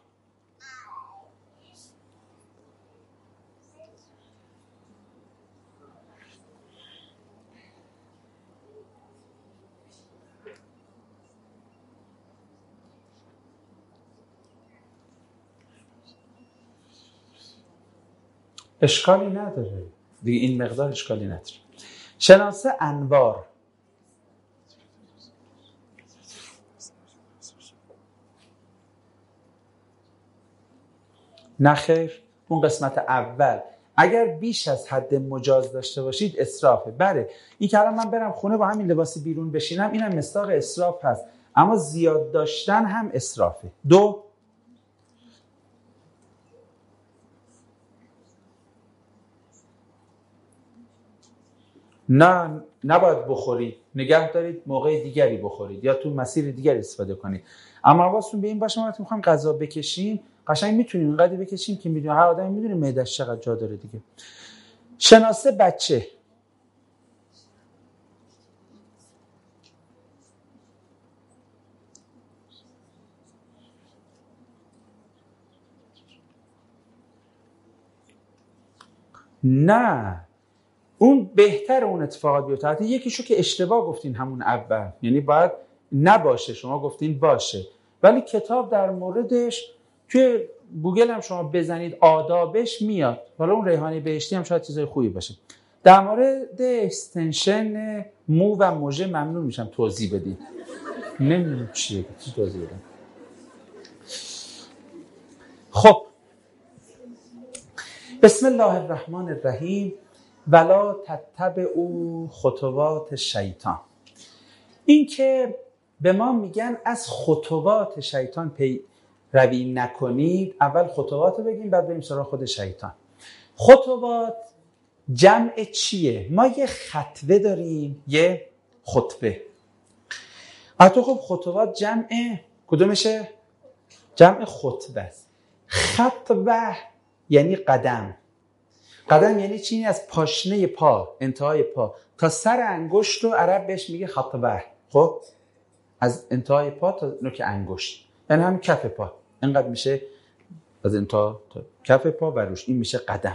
اشکالی نداره دیگه، این مقدار اشکالی نداره. شناسه انوار. نخیر، اون قسمت اول اگر بیش از حد مجاز داشته باشید اسرافه. بله این که الان من برم خونه با همین لباسی بیرون بشینم اینم مصداق اسراف هست، اما زیاد داشتن هم اسرافه. 2 نه نباید بخورید، نگه دارید موقع دیگری بخورید یا تو مسیر دیگری استفاده کنید. اما حواستون به این باشه ما وقتی می‌خوایم غذا بکشیم قشنگ میتونیم اینقدر بکشیم که میدونیم هر آدمی میدونه معده‌اش چقدر جا داره دیگه. شناسه بچه. نه اون بهتر اون اتفاقات بیفته. حتی یکیشو که اشتباه گفتین همون اول، یعنی باید نباشه، شما گفتین باشه، ولی کتاب در موردش توی گوگل هم شما بزنید آدابش میاد. حالا اون ریحانه بهشتی هم شاید چیزای خوبی باشه. در مورد اکستنشن مو و موژه ممنون میشم توضیح بدید. نمیدونم چی توضیح بدم. خب بسم الله الرحمن الرحیم. ولا تتبعوا خطوات شیطان. این که به ما میگن از خطوات شیطان پیروی نکنید، اول خطوات رو بگیم بعد بریم سراغ خود شیطان. خطوات جمع چیه؟ ما یه خطوه داریم یه خطبه. حتی خب خطوات جمع کدومشه؟ جمع خطبه است. خطوه یعنی قدم. قدم یعنی چی؟ از پاشنه پا، انتهای پا تا سر انگشت رو عرب بهش میگه خطوه. خب از انتهای پا تا نوک انگشت، یعنی هم کف پا، اینقدر میشه از انتها تا کف پا و روش، این میشه قدم.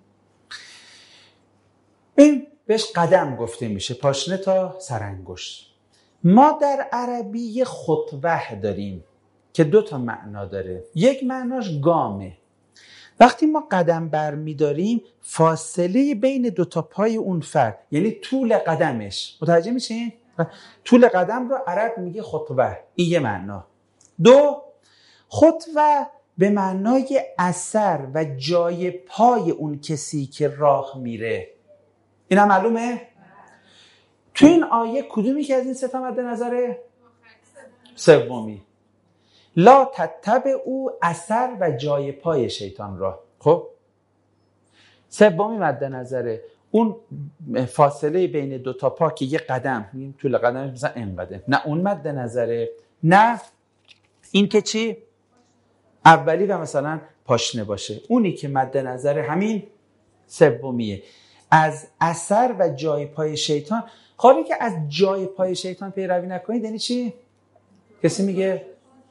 این بهش قدم گفته میشه، پاشنه تا سر انگشت. ما در عربی یه خطوه داریم که 2 تا معنا داره. یک معناش گامه. وقتی ما قدم برمیداریم فاصله بین دو تا پای اون فرد، یعنی طول قدمش، متوجه میشین؟ طول قدم رو عرب میگه خطوه. این یه معنا. دو، خطوه به معنای اثر و جای پای اون کسی که راه میره. اینا معلومه؟ تو این آیه کدومی که از این سه تا مد نظره؟ سومی. لا تتبعوا اثر و جای پای شیطان را. خب سومی مد نظره، اون فاصله بین دو تا پا که یه قدم، این طول قدمش مثلا این قدم، نه اون مد نظره، نه این که چی؟ اولی و مثلا پاشنه باشه. اونی که مد نظره همین سومیه. از اثر و جای پای شیطان. خواهی که از جای پای شیطان پیروی نکنید یعنی چی؟ کسی میگه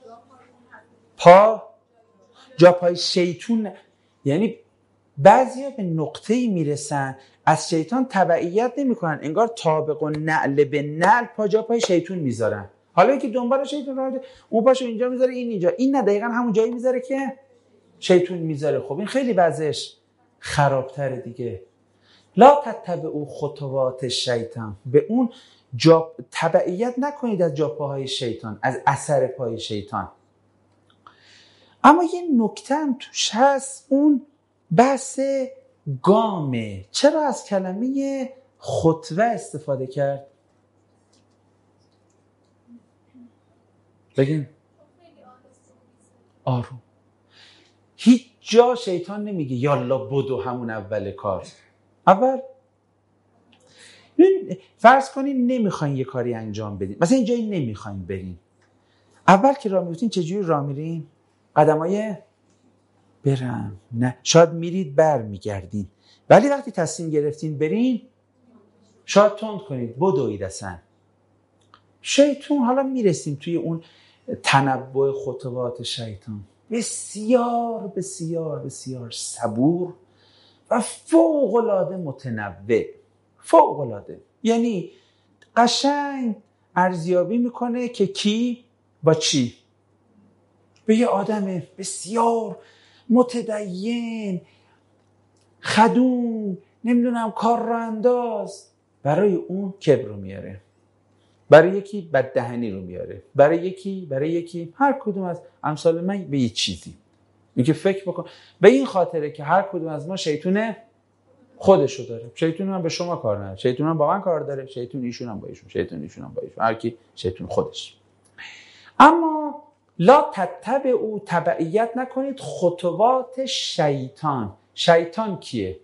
جا پای شیطان، یعنی بعضیا به نقطه‌ای میرسن از شیطان تبعیت نمیکنن، انگار طابق و نعل به نعل جا پای شیطان میذارن. حالا که دنبال شیطان راه اون پاشو اینجا میذاره، این اینجا، این نه دقیقاً همون جایی میذاره که شیطان میذاره. خب این خیلی وضعش خرابتره دیگه. لا تتبعوا خطوات شیطان، به اون جا تبعیت نکنید از جا پاهای شیطان، از اثر پای شیطان. اما یه نکته هم توش هست، اون بحث گامه. چرا از کلمه خطوه استفاده کرد؟ بگین. آروم. هیچ جا شیطان نمیگه یالا بدو همون اول کار. اول فرض کنین نمیخواین یه کاری انجام بدین، مثلا این جایی نمیخواین برین، اول که راه میفتین چجوری راه میرین؟ قدمای برم، نه شاید میرید بر میگردین، ولی وقتی تصمیم گرفتین برین شاید تند کنید بدوید. اصلا شیطان، حالا میرسیم توی اون تنبؤ خطوات شیطان، بسیار بسیار بسیار صبور و فوق‌العاده متنوع. فوق‌العاده، یعنی قشنگ ارزیابی میکنه که کی با چی. به یه آدم بسیار متدین، خدوم، نمیدونم کار رو انداز، برای اون کبر رو میاره، برای یکی بددهنی رو میاره، برای یکی هر کدوم از امثال من به یه چیزی. اینکه فکر بکن به این خاطره که هر کدوم از ما شیطونه خودشو داره. شیطون هم به شما کار نداره، شیطون هم با من کار داره، شیطون ایشون هم با ایشون، شیطون ایشون هم با ایشون، هر کی شیطون خودش. اما لا تتبعوا، تبعیت نکنید خطوات شیطان. شیطان کیه؟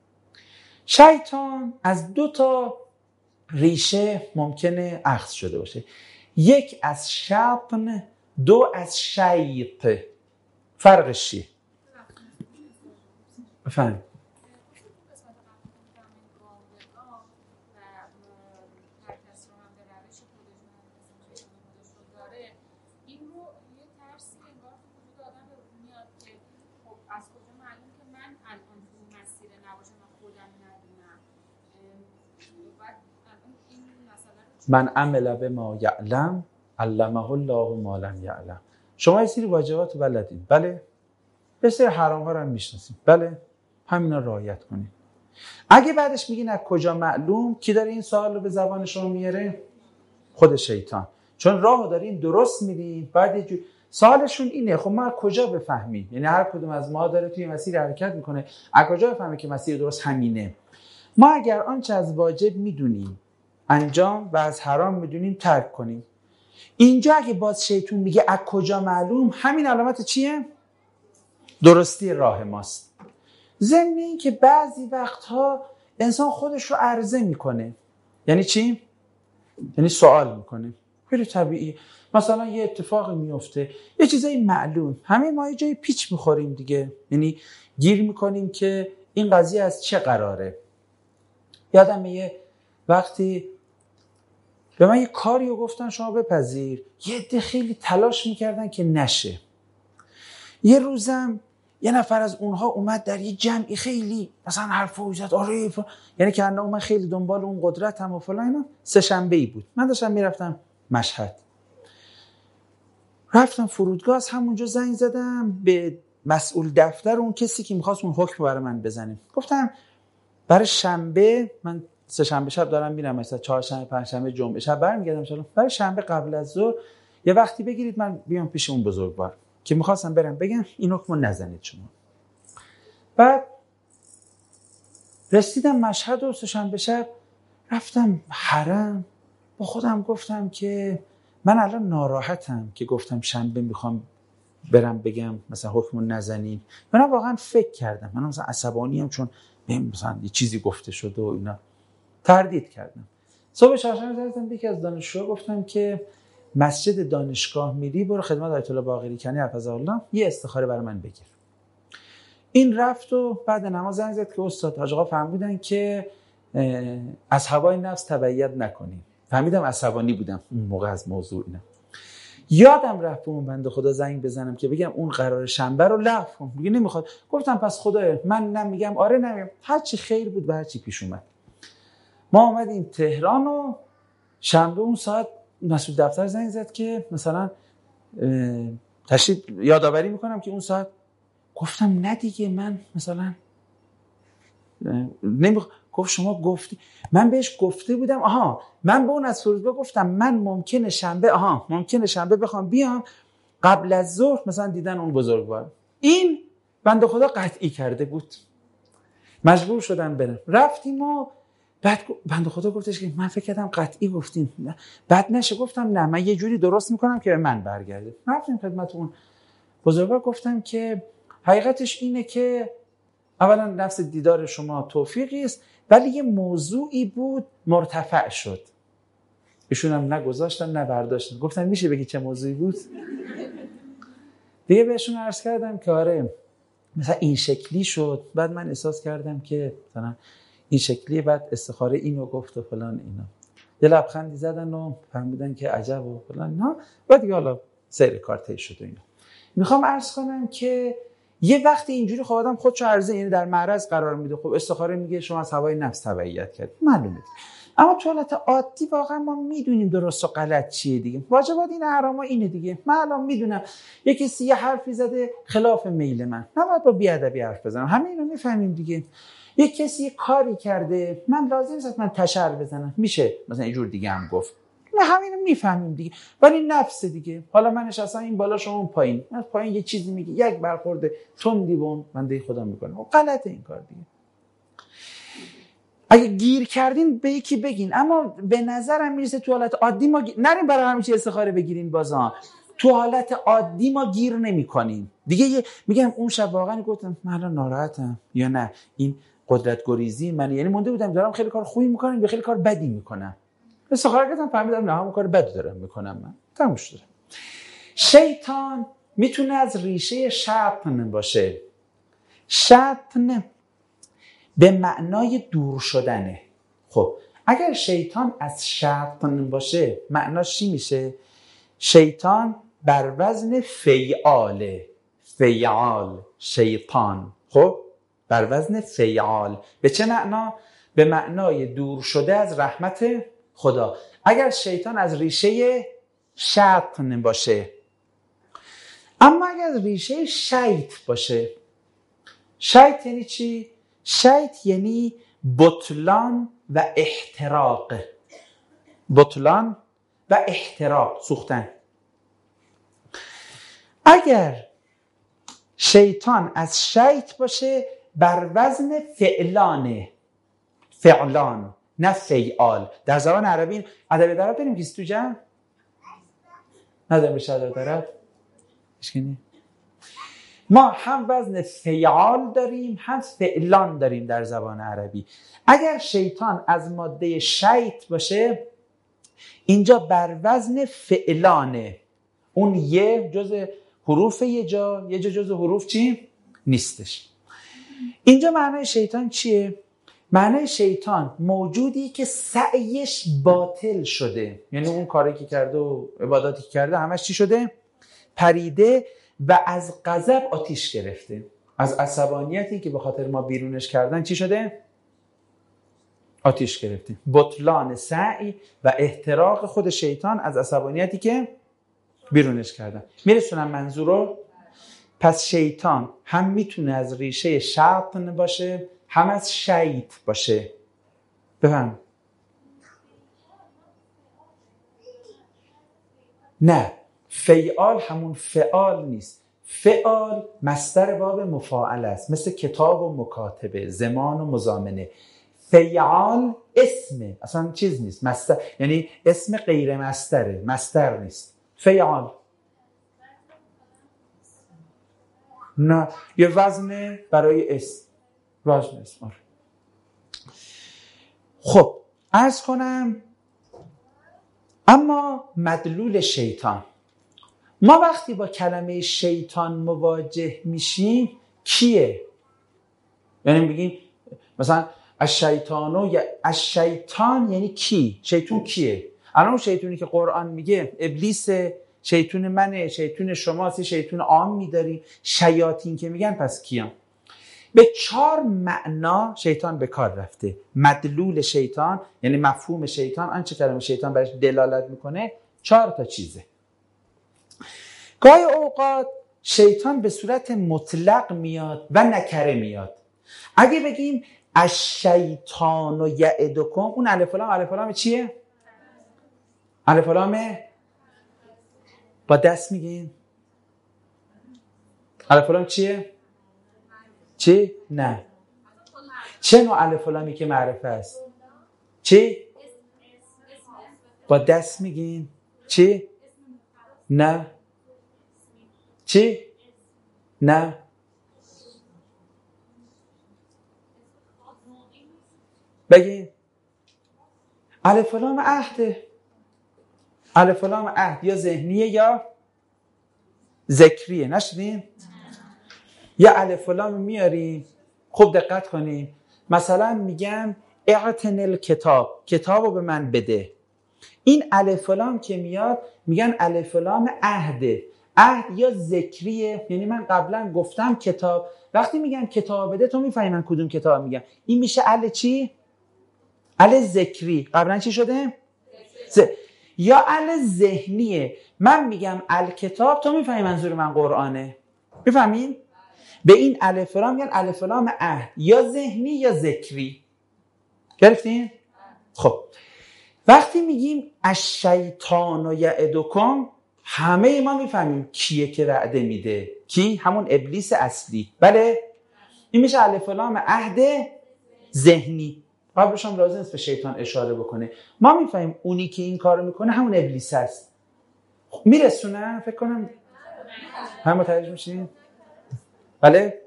شیطان از دو تا ریشه ممکنه اخذ شده باشه. یک از شطن، دو از شیط. فرقش چیه؟ بفهم. من عمل بما یعلم علمه الله ما لم یعلم. شما یه سری واجبات بلدین، بله؟ یه سری حرام ها رو هم میشناسید، بله؟ همینا رعایت کنید. اگه بعدش میگین از کجا معلوم، کی داره این سوال رو به زبان شما میاره؟ خود شیطان. چون راهو دارین درست میدین، بعد یه سوالشون اینه خب ما از کجا بفهمیم؟ یعنی هر کدوم از ما داره توی مسیر حرکت میکنه، از کجا بفهمه که مسیر درست همینه؟ ما اگر آنچه از واجب میدونیم انجام و از حرام میدونیم ترک کنیم. اینجا اگه باز شیطان میگه از کجا معلوم، همین علامت چیه؟ درستی راه ماست. ضمن این که بعضی وقتها انسان خودش رو عرضه میکنه. یعنی چی؟ یعنی سوال میکنه. خیلی طبیعی. مثلا یه اتفاقی میفته، یه چیزایی معلوم، همه ما یه جایی پیچ میخوریم دیگه، یعنی گیر میکنیم که این قضیه از چه قراره. یادم یه وقتی به من یه کاری رو گفتن شما بپذیر، یه عده خیلی تلاش میکردن که نشه. یه روزم یه نفر از اونها اومد در یه جمعی خیلی مثلا حرفا زد، آره یعنی که انا من خیلی دنبال اون قدرتم و فلان اینا. سه شنبه‌ای بود، من داشتم میرفتم مشهد، رفتم فرودگاه، از همونجا زنگ زدم به مسئول دفتر اون کسی که میخواست اون حکم برای من بزنه. گفتم برای شنبه، من سه شنبه شب دارم میرم، مثلا چهارشنبه پنجشنبه جمعه شب برمیگردم ان شاءالله، برای شنبه قبل از ظهر یه وقتی بگیرید من بیام پیش اون بزرگوار که میخواستم برم بگم این حکمو نزنید شما. بعد رسیدم مشهد و سه شنبه شب رفتم حرم، با خودم گفتم که من الان ناراحتم که گفتم شنبه میخوام برم بگم مثلا حکمو نزنید. من واقعا فکر کردم، من مثلا عصبانیم چون بهم مثلا یه چیزی گفته شده و اینا، تردید کردم. صبح چهارشنبه رفتم یکی از دانشجوها گفتم که مسجد دانشگاه میری برو خدمت آیت الله باقری کنی حفظه الله یه استخاره برای من بگیر. این رفت و بعد نماز زنگ زد که استاد حاج آقا فرمودن که از هوای نفس تبعیت نکنی. فهمیدم عصبانی بودم اون موقع از موضوع اینا. یادم رفت اون بنده خدا زنگ بزنم که بگم اون قرار شنبه رو لغو کن. میگه نمیخواد. گفتم پس خدایا من نمیگم آره نمیگم، هر چی خیر بود و هر چی پیش اومد. ما اومدیم تهران و شنبه اون ساعت مسئول دفتر زنگ زد که مثلا تشریف یادآوری میکنم که اون ساعت. گفتم نه دیگه من مثلا گفت شما گفتی. من بهش گفته بودم من به اون از فرودگاه گفتم من ممکنه شنبه بخوام بیام قبل از ظهر مثلا دیدن اون بزرگوار. این بنده خدا قطعی کرده بود، مجبور شدم برم. رفتیم و بعد بنده خدا گفتش که من فکر کردم قطعی گفتیم بعد نشه. گفتم نه من یه جوری درست میکنم که به من برگرده. رفتیم خدمت اون بزرگوار گفتم که حقیقتش اینه که اولا نفس دیدار شما توفیقی است ولی یه موضوعی بود مرتفع شد. ایشون هم نگذاشتن نه برداشتن. گفتم میشه بگی چه موضوعی بود؟ دیگه بهشون عرض کردم که آره مثلا این شکلی شد. بعد من احساس کردم که مثلا این شکلی، بعد استخاره اینو گفت و فلان اینا. یه لبخندی زدن و فهمیدن که عجب و فلان اینا. بعد دیگه حالا سیر کار طی شد و اینا. میخوام عرض کنم که یه وقتی اینجوری خب آدم خودشو عرضه، یعنی در معرض قرار میده. خب استخاره میگه شما از هوای نفس تبعیت کرد، معلومه. اما تو حالت عادی واقعا ما میدونیم درست و غلط چیه دیگه. واجبات این حراما اینه دیگه. من الان میدونم یه کسی یه حرفی زده خلاف میل من، نباید با بیادبی حرف بزنم. همه اینو میفهمیم دیگه. یه کسی یه کاری کرده، من لازم نیست من تشر بزنم، میشه مثلا یه جور دیگه هم گفت. ما همینو میفهمیم دیگه. ولی نفس دیگه. حالا من نشستم این بالا شما اون پایین، از پایین یه چیزی میگه، یک برخورد تندی به اون بنده خدا میکنه. غلطه این کار دیگه. اگه گیر کردین به یکی بگین. اما به نظرم میرسه تو حالت عادی ما نریم برای همین چیز استخاره بگیرین. بازم تو حالت عادی ما گیر نمی‌کنیم دیگه. میگم اون شب واقعا گفتم من الان ناراحتم یا نه این قدرت گریزی من، یعنی مونده بودم دارم خیلی کار خوبی میکنم یا خیلی کار بدی میکنم. استخاره کردم فهمیدم نه همون کار بد دارم میکنم. من تموم شد. شیطان میتونه از ریشه شطن باشه. شطن به معنای دور شدنه. خب اگر شیطان از شطن باشه معناش چی میشه؟ شیطان بر وزن فیعاله. فیعال شیطان. خب بر وزن فیعال به چه معنا؟ به معنای دور شده از رحمت خدا. اگر شیطان از ریشه شطن باشه. اما اگر از ریشه شیط باشه، شیط یعنی چی؟ شیط یعنی بطلان و احتراق. بطلان و احتراق، سوختن. اگر شیطان از شیط باشه بر وزن فعلانه. فعلان نه فیعال. در زبان عربی ادبیات عرب داریم کسی تو جمع؟ نداریم بشه ادبیات عرب؟ اشکنی؟ ما هم وزن فعال داریم هم فعلان داریم در زبان عربی. اگر شیطان از ماده شیط باشه اینجا بر وزن فعلانه. اون یه جز حروف یه جا جز حروف چی؟ نیستش. اینجا معنای شیطان چیه؟ معنای شیطان موجودی که سعیش باطل شده، یعنی اون کاری که کرده و عباداتی که کرده همش چی شده؟ پریده و از غضب آتیش گرفته. از عصبانیتی که به خاطر ما بیرونش کردن چی شده؟ آتیش گرفته. بطلان سعی و احتراق خود شیطان از عصبانیتی که بیرونش کردن. میرسونم منظور رو؟ پس شیطان هم میتونه از ریشه شطن باشه، هم از شیط باشه. بفهم. نه، فعال همون فعال نیست. فعال مصدر باب مفاعل است، مثل کتاب و مکاتبه، زمان و مزامنه. فعال اسمه، اصلا چیز نیست، مصدر، یعنی اسم غیر مصدره، مصدر نیست. فعال نه، یه وزن برای اسم، وزن اسم. خب عرض کنم اما مدلول شیطان، ما وقتی با کلمه شیطان مواجه میشیم کیه؟ یعنی بگیم مثلا الشیطان یعنی کی؟ شیطان کیه؟ الان اون شیطانی که قرآن میگه ابلیس، شیطان منه، شیطان شماست، شیطان عام میداریم. شیاطین که میگن پس کیان؟ به 4 معنا شیطان به کار رفته. مدلول شیطان یعنی مفهوم شیطان، آنچه کلمه شیطان برش دلالت میکنه 4 تا چیزه. گاهی اوقات شیطان به صورت مطلق میاد و نکره میاد. اگه بگیم الشیطان یعدکم، اون الف لام چیه؟ الف لام با دست میگیم. الف لام چیه؟ چی؟ نه. چه نوع الف لامی که معرفه است؟ چی؟ با دست میگیم. چی؟ نه. چی؟ نه. بگید. الف لام عهده. الف لام عهد یا ذهنیه یا ذکریه. نشدین؟ یا الف لام میاریم، خوب دقت کنیم، مثلا میگم اعطنی الکتاب، کتابو به من بده. این الف لام که میاد میگن الف لام عهده. عهد یا ذکریه، یعنی من قبلا گفتم کتاب، وقتی میگم کتاب بده تو میفهمی من کدوم کتاب میگم. این میشه ال چی؟ ال ذکری. قبلا چی شده؟ یا ال ذهنیه، من میگم الکتاب تو میفهمی منظور من قرآنه. میفهمین؟ به این الف لام میگن الف لام عهد، یا ذهنی یا ذکری. گرفتین؟ خب وقتی میگیم الشیطان یعدکم، همه ما میفهمیم کیه که وعده میده. کی؟ همون ابلیس اصلی. بله؟ این میشه الف لام عهد ذهنی. قبلش هم لازم است به شیطان اشاره بکنه. ما میفهمیم اونی که این کارو میکنه همون ابلیس است. میرسونه؟ فکر کنم هم متوجه میشین؟ بله؟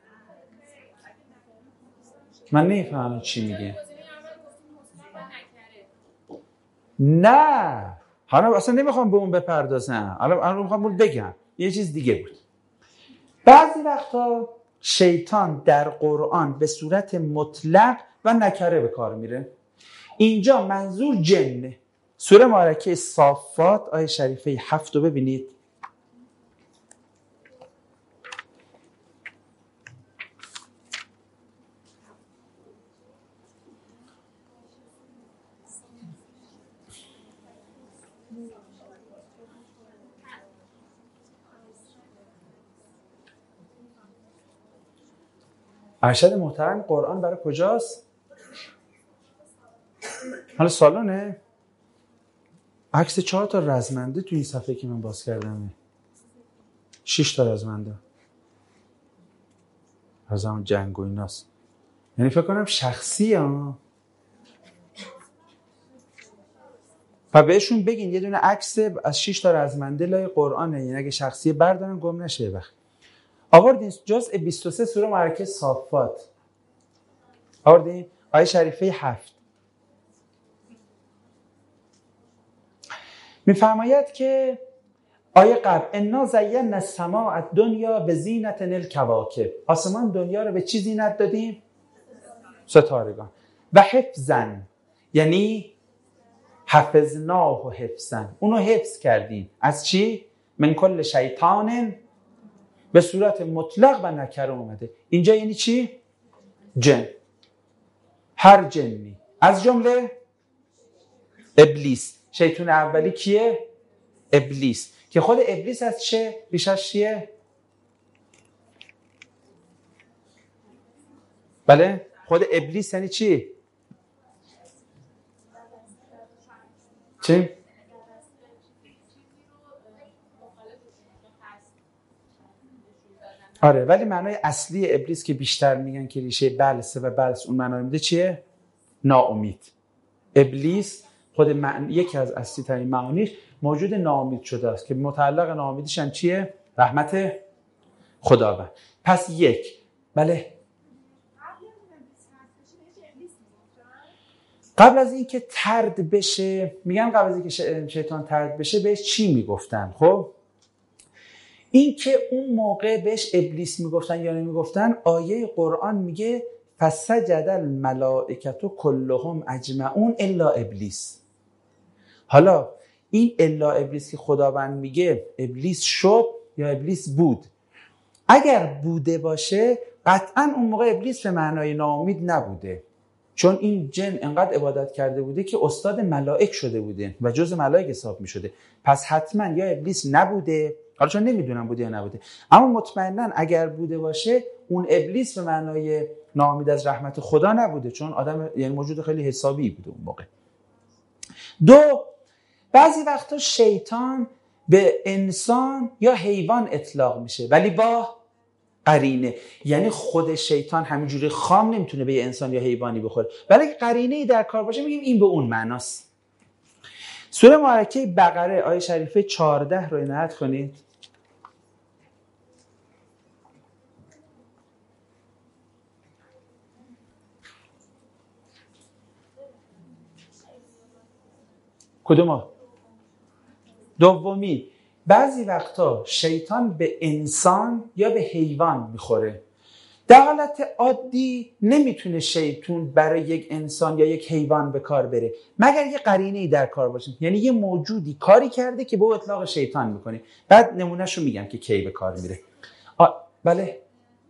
من نمیفهمم چی میگه. نه حالا اصلا نمیخوام به اون بپردازم، الان میخوام اون بگم یه چیز دیگه بود. بعضی وقتا شیطان در قرآن به صورت مطلق و نکره به کار میره. اینجا منظور جنه. سوره مبارکه صافات آیه شریفه 7 رو ببینید. ارشد محترم قرآن برای کجاست؟ حالا سالونه؟ عکس 4 تا رزمنده تو این صفحه که من باز کردم، 6 تا رزمنده از همون جنگ و ایناست. یعنی فکر کنم شخصی ها. و بهشون بگین یه دونه عکس از 6 تا رزمنده لای قرآنه، یعنی اگه شخصی بردارن گم نشه. وقت آوردین جزء 23 سوره مبارکه صافات، آوردین آیه شریفه 7 میفرماید که آیه قبل انا زینا السماء الدنیا بزینة الکواکب، آسمان دنیا رو به چی زینت دادیم؟ ستارگان. و حفظا یعنی حفظناه و حفظا، اونو حفظ کردیم از چی؟ من کل شیطان، به صورت مطلق و نکره اومده. اینجا یعنی چی؟ جن، هر جنی، از جمله ابلیس. شیطان اولی کیه؟ ابلیس، که خود ابلیس از چه؟ ریشش چیه؟ بله خود ابلیس یعنی چی؟ چی؟ آره ولی معنای اصلی ابلیس که بیشتر میگن که ریشه بلسه و بلس اون معنی میده چیه؟ ناامید. ابلیس خود یکی از اصلی ترین معانیش موجود ناامید شده است که متعلق ناامیدیش هم چیه؟ رحمت خداوند. پس یک بله قبل از اینکه طرد بشه میگن قبل از اینکه شیطان طرد بشه بهش چی میگفتن؟ خب این که اون موقع بهش ابلیس میگفتن یا نمیگفتن آیه قرآن میگه فسجد الملائکه کلهم اجمعون الا ابلیس. حالا این الا ابلیس که خداوند میگه ابلیس شد یا ابلیس بود؟ اگر بوده باشه قطعا اون موقع ابلیس به معنای ناامید نبوده، چون این جن انقدر عبادت کرده بوده که استاد ملائک شده بوده و جز ملائک حساب میشده. پس حتما یا ابلیس نبوده، حالا چون نمیدونم بوده یا نبوده، اما مطمئنا اگر بوده باشه اون ابلیس به معنای ناامید از رحمت خدا نبوده، چون آدم یعنی موجود خیلی حسابی بوده اون موقع. دو، بعضی وقتا شیطان به انسان یا حیوان اطلاق میشه ولی با قرینه، یعنی خود شیطان همینجوری خام نمیتونه به یه انسان یا حیوانی بخوره، ولی اگه قرینه‌ای در کار باشه میگیم این به اون معناست. سوره مبارکه بقره آیه شریفه 14 رو عنایت کنید. کدوم؟ دومی. بعضی وقتا شیطان به انسان یا به حیوان میخوره. در حالت عادی نمیتونه شیطان برای یک انسان یا یک حیوان به کار بره مگر یه قرینه‌ای در کار باشه، یعنی یه موجودی کاری کرده که به اطلاق شیطان میکنه. بعد نمونهشو میگم که کی به کار میره. بله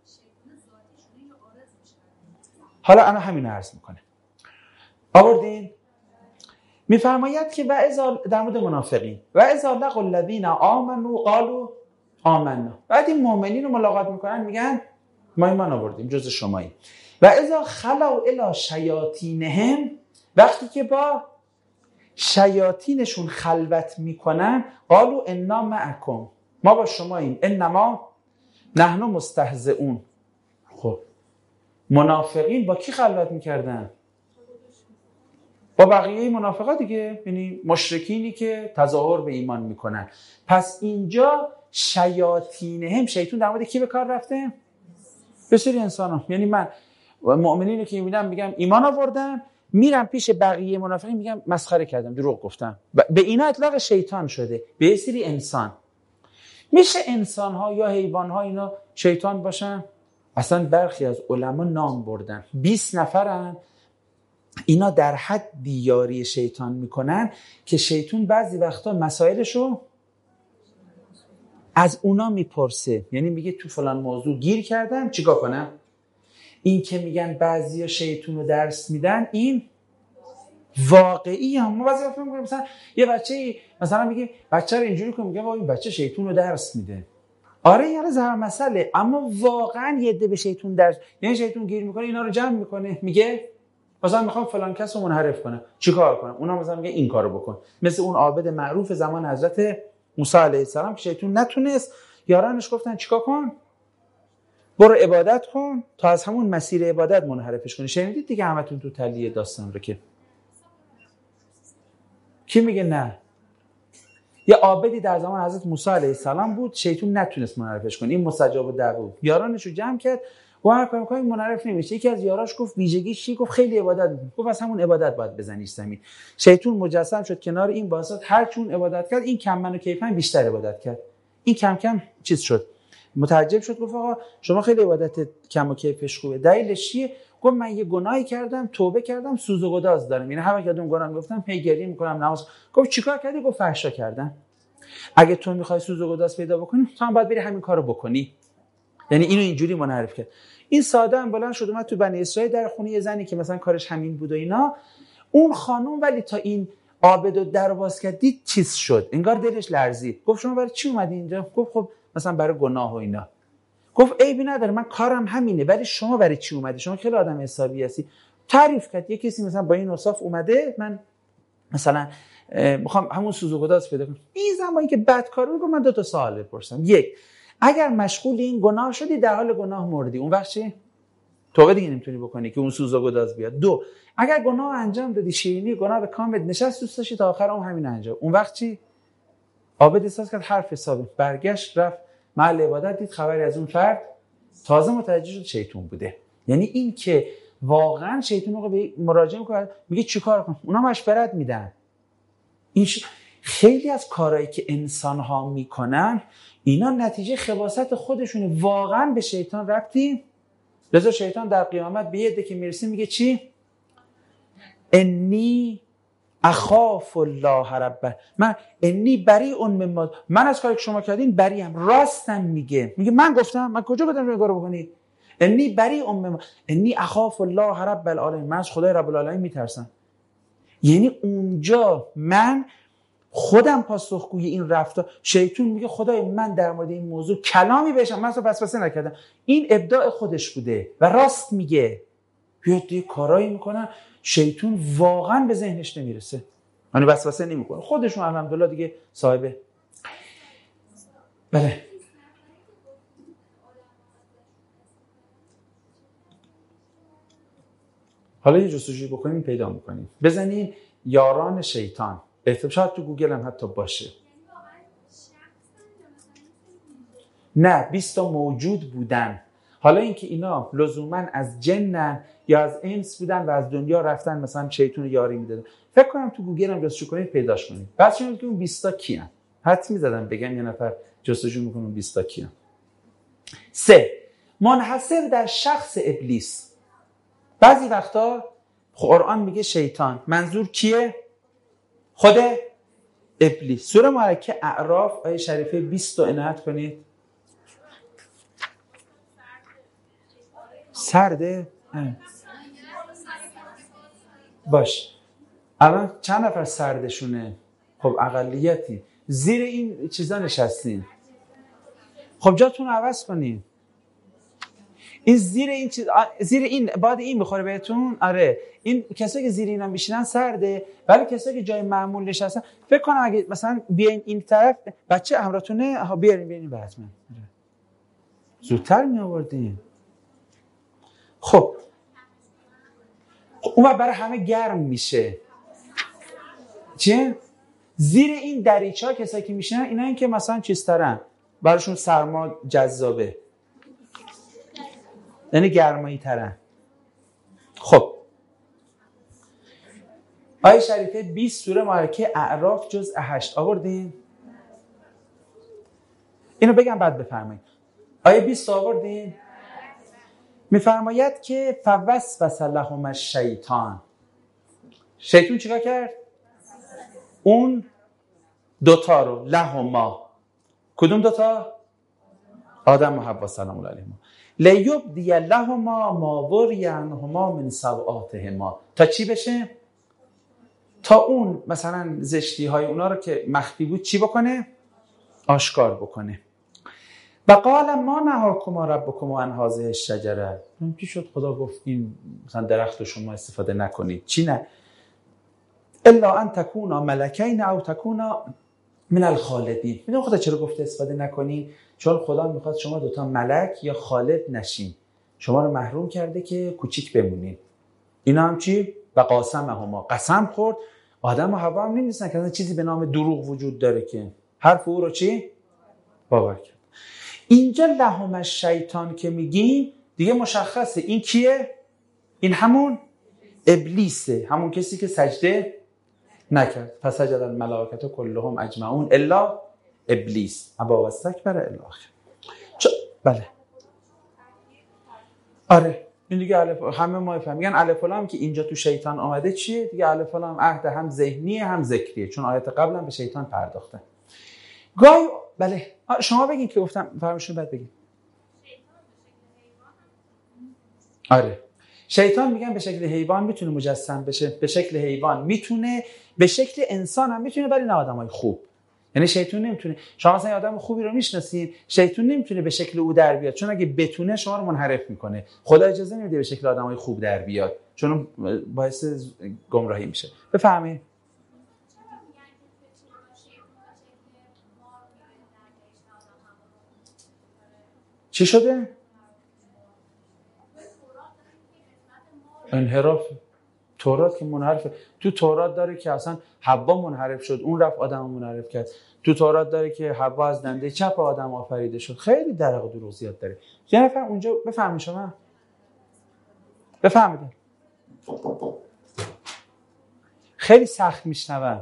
حالا انا همین رو عرض میکنه. آوردین؟ میفرماید که و اذا در مورد منافقین و اذا لقوا الذین آمنوا قالوا آمنا، بعد این مؤمنین رو ملاقات میکنن میگن ما ایمان آوردیم جز شماییم. و اذا خلوا الی شیاطینهم، وقتی که با شیاطینشون خلوت میکنن قالوا انا معکم، ما با شماییم، انما نحن مستهزئون. خب منافقین با کی خلوت میکردن؟ با بقیه منافقا دیگه، یعنی مشرکینی که تظاهر به ایمان میکنن. پس اینجا شیاطینهم، شیطان در مورد کی به کار رفته؟ به سری انسان، یعنی من مؤمنینی که میبینم میگم ایمان آوردم، میرم پیش بقیه منافقین میگم مسخره کردم، دروغ گفتم، به اینا اطلاق شیطان شده، به سری انسان. میشه انسان ها یا حیوان ها اینا شیطان باشن؟ اصلا برخی از علما نام بردن 20 نفرن اینا در حد یاری شیطان میکنن که شیطان بعضی وقتا مسائلشو از اونا میپرسه، یعنی میگه تو فلان موضوع گیر کردم چیکار کنم. این که میگن بعضیا شیطان رو درس میدن این واقعی هم. ما بعضی وقتا میگیم مثلا یه بچه مثلا میگه بچه رو اینجوری کن، میگه این بچه شیطان رو درس میده. آره یعنی زهر مسئله، اما واقعا یه عده به شیطان درس، یعنی شیطان گیر میکنه اینا رو جمع میکنه، میگه مثلا میخوام فلان کس رو منحرف کنم چیکار کنم، اونا مثلا میگه این کارو بکن، مثل اون عابد معروف زمان حضرت موسی علیه السلام که شیطان نتونست، یارانش گفتن چیکار کن؟ برو عبادت کن تا از همون مسیر عبادت منحرفش کنی. شنیدید دیگه همتون تو تلیه داستان رو که کی میگه نه؟ یه عابدی در زمان حضرت موسی علیه السلام بود، شیطان نتونست منحرفش کنه، این مستجاب الدعوا، یارانش رو جمع کرد و هر کاری می‌کنه منحرف نمیشه. یکی از یاراش گفت ویژگیش چی؟ گفت خیلی عبادت می‌کنه. گفت از همون عبادت باید بزنیش زمین. شیطان مجسم شد کنار این واسط، هر چون عبادت کرد این کم من و کیفن بیشتر عبادت کرد، این کم کم چیز شد، متعجب شد، گفت آقا شما خیلی عبادت کم و کیفش خوبه، دلیلش چیه؟ گفت من یه گناهی کردم، توبه کردم، سوز و گداز دارم، یعنی هر وقت اون گناه میگفتم هی گریه می‌کنم نماز. گفت چیکار کردی؟ گفت فحشا کردم. اگه تو می‌خوای سوز و گداز پیدا بکنی تو هم باید بری همین کارو بکنی. یعنی اینو اینجوری منحرف کرد. این ساده هم بلند شد اومد تو بنی اسرائیل در خونه یه زنی که مثلا کارش همین بود و اینا، اون خانم ولی تا این عابدو در باز کرد دید چیز شد، انگار دلش لرزید. گفت شما برای چی اومدی اینجا؟ گفت خب مثلا برای گناه و اینا. گفت عیبی نداره، من کارم همینه، ولی شما برای چی اومدی؟ شما خیلی آدم حسابی هستی. تعریف کرد. یه کسی مثلا با این اوصاف اومده، من مثلا میخوام همون سوزوگداز پیدا کنم. این زمانی که بدکاری میگم، من 2 سوال بپرسم. یک، اگر مشغول این گناه شدی، در حال گناه مردی، اون وقت چی؟ توبه دیگه نمیتونی بکنی که اون سوزوگداز بیاد. 2، اگر گناه انجام دادی، شیرینی گناه به کامت نشست، دوست داشتی تا آخر اون همین انجام، اون وقت چی؟ عابد احساس کرد حرف حسابه، برگشت رفت محل عبادت، دید خبری از اون فرد، تازه متوجه شد شیطون بوده. یعنی این که واقعا شیطون رو به مراجعه میکنه، میگه چیکار کنم، اونا مشورت میدن. این خیلی از کارهایی که انسان ها میکنن، اینا نتیجه خباثت خودشونه، واقعا به شیطان ربطی. لذا شیطان در قیامت به یه عده که میرسه میگه چی؟ انی اخاف الله رب، من انی بریء مما، من از کاری که شما کردین بریم، راستم میگه من گفتم، من کجا گفتم این کارو بکنی؟ انی بریء مما، انی اخاف الله رب العالمین، من از خدای رب العالمین میترسم. یعنی اونجا من خودم پاسخگوی این رفتار. شیطان میگه خدای من در مورد این موضوع کلامی بهشم، من اصلا وسوسه نکردم، این ابداع خودش بوده و راست میگه. یه دیگه کارایی میکنن شیطان واقعا به ذهنش نمیرسه، یعنی وسوسه نمیکنه، خودشون الحمدلله دیگه صاحبه. بله حالا یه جستجوی بکنیم پیدا میکنیم، بزنین یاران شیطان، شاید تو گوگل هم حتی باشه. نه، 20 تا موجود بودن. حالا اینکه اینا لزوما از جنن یا از انس بودن و از دنیا رفتن مثلا شیطان یاری میدادن، فکر کنم تو گوگل هم جستجو کنید پیداش کنید. بعد شما که اون 20 تا کیان؟ حد می‌زدم بگم یه نفر جستجو میکنه اون 20 تا کیان. 3، منحصر در شخص ابلیس. بعضی وقتا قرآن میگه شیطان، منظور کیه؟ خود ابلیس. سوره مبارکه اعراف آیه شریفه 20 رو عنایت کنید. سرده؟ باش. الان چند نفر سردشونه؟ خب اقلیتی. زیر این چیزا نشستین. خب جاتون رو عوض کنین. این زیر این چیز، زیر این باد این میخوره بهتون. آره این کسایی که زیر اینا میشینن سرده، ولی کسایی که جای معمول نشستن، فکر کنم اگه مثلا بیاین این طرف، بچه همراهتونه، بیارین حتما. زودتر می آوردین. خب اون برای همه گرم میشه. چیه؟ زیر این دریچه‌ها کسایی که میشینن، اینا این که مثلا چیزترن، براشون سرما جذابه، یعنی گرمایی ترن. خب آیه شریفه 20 سوره مبارکه اعراف جزء 8 آوردین؟ اینو بگم بعد بفرمایید. آیه 20 آوردین؟ میفرماید که فوسوس لهم الشیطان. شیطان چیکار کرد؟ اون دوتا رو، لهما، کدوم دوتا؟ آدم و حوا سلام الله علیهما، لیبدی لهما ما وری عنهما من سوآتهما. تا چی بشه؟ تا اون مثلا زشتی های اونا رو که مخفی بود چی بکنه؟ آشکار بکنه. و قال ما نهاکما ربکما عن هذه الشجره. چی شد خدا گفت این مثلا درخت رو شما استفاده نکنید؟ چی نه؟ الا ان تکونا ملکین او تکونا من الخالدین. میدونم خدا چرا گفته استفاده نکنین؟ چون خدا میخواد شما دوتا ملک یا خالد نشین، شما رو محروم کرده که کوچیک بمونین. اینا هم چی؟ و قاسمهما، قسم خورد. آدم و حوا هم نمی‌دونن که چیزی به نام دروغ وجود داره که حرف او رو چی؟ باور کرد. اینجا لهم الشیطان که میگیم دیگه مشخصه این کیه؟ این همون ابلیسه، همون کسی که سجده نکرد. فسجد الملائکه کلهم اجمعون الا ابلیس ابا واستکبر الی آخر. بله آره این دیگه همه ما فهمیدن. میگن الف و لام که اینجا تو شیطان آمده چیه؟ دیگه الف و لام عهد هم ذهنیه هم ذکریه، چون آیات قبلا به شیطان پرداخته. گاهی بله شما بگین که گفتم فرمایشون بعد بگین. آره شیطان میگن به شکل حیوان میتونه مجسم بشه، به شکل حیوان میتونه، به شکل انسان هم میتونه، ولی نه آدمای خوب. یعنی شیطان نمیتونه، شما مثلا آدم خوبی رو میشناسین، شیطان نمیتونه به شکل او در بیاد، چون اگه بتونه شما رو منحرف میکنه. خدا اجازه نمیده به شکل آدمای خوب در بیاد، چون باعث گمراهی میشه. بفهمید چی شده؟ انحراف. تورات که منحرفه. تو تورات داره که اصلا حوا منحرف شد، اون رفت آدم منحرف کرد. تو تورات داره که حوا از دنده چپ آدم آفریده شد. خیلی دروغ و دروغ زیاد داره. یه نفر اونجا بفهمید، شما بفهمید خیلی سخت میشنون.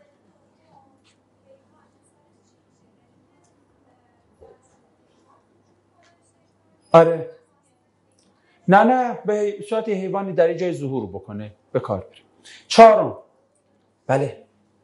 آره نه به صورت حیوانی در جای ظهور بکنه به کار بره. چهارم، بله،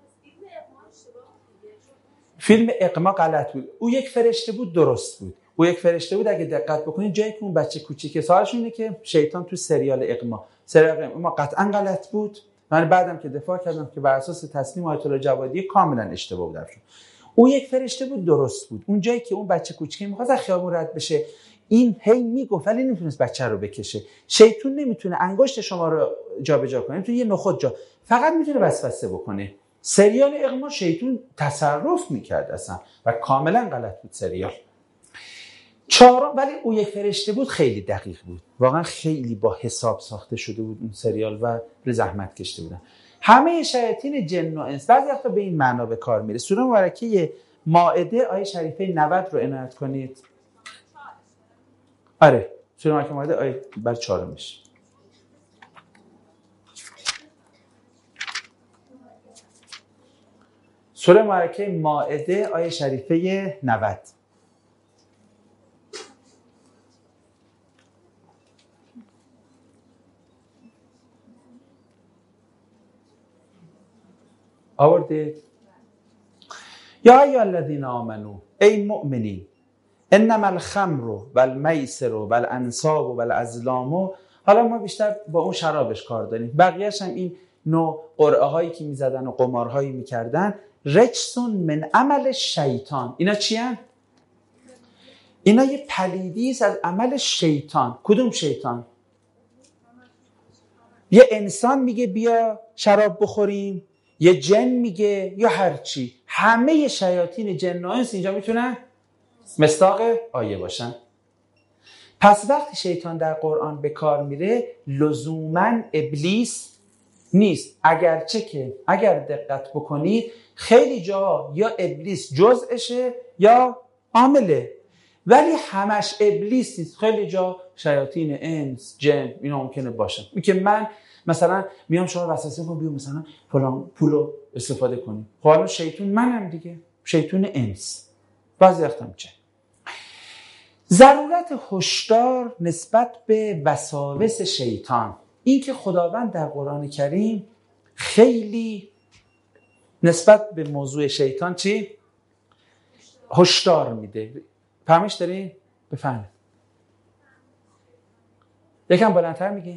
فیلم اقما غلط بود. او یک فرشته بود، درست بود. او یک فرشته بود. اگه دقت بکنید جایی که اون بچه کوچیکه، سوالش اینه که شیطان تو سریال اقما قطعا غلط بود. من بعدم که دفاع کردم که بر اساس تصمیم آیت الله جوادی کاملا اشتباه بود. او یک فرشته بود، درست بود. اون جایی که اون بچه کوچیکه می‌خواست از خیابون رد بشه، این هی میگفت ولی نمیتونست بچه رو بکشه. شیطان نمیتونه انگشت شما رو جابجا کنه، تو یه نخود جا، فقط میتونه وسوسه بکنه. سریال اقما شیطان تصرف میکرد اصلا و کاملا غلط بود سریال. چهارم، ولی او یک فرشته بود، خیلی دقیق بود. واقعا خیلی با حساب ساخته شده بود اون سریال و زحمت کشیده بودن. همه شیاطین جن و انس بعضی وقتا به این معنا به کار میره. سوره مبارکه مائده آیه شریفه 90 رو عنایت کنید. آره سوره مبارکه مائده آیه بر 4 میشه. سوره مبارکه مائده آیه شریفه 90. آورده یا ایها الذین آمنو، ای مؤمنین، انما الخمر والمیسر والانصاب والازلام. حالا ما بیشتر با اون شرابش کار داریم، بقیه‌اش هم این نوع قرعه هایی که میزدن و قمارهایی میکردن، رجسون من عمل شیطان. اینا چی هن؟ اینا یه پلیدی است از عمل شیطان. کدوم شیطان؟ یه انسان میگه بیا شراب بخوریم، یه جن میگه، یا هر چی. همه شیاطین جن و انس اینجا میتونن مصداق آیه باشن. پس وقتی شیطان در قرآن به کار میره لزوما ابلیس نیست، اگرچه که اگر دقت بکنید خیلی جا یا ابلیس جزءشه یا عامله، ولی همش ابلیس نیست. خیلی جا شیاطین انس جن اینا ممکنه باشن. این که من مثلا میام شما وسوسه میکنم بیا مثلا فلان پولو استفاده کنیم، خب الان شیطان منم دیگه، شیطان انس، بعضی وقتا چه. ضرورت هشدار نسبت به وساوس شیطان. این که خداوند در قرآن کریم خیلی نسبت به موضوع شیطان چی؟ هشدار میده. فهمش دارین؟ بفهمید. یکم بلندتر میگین.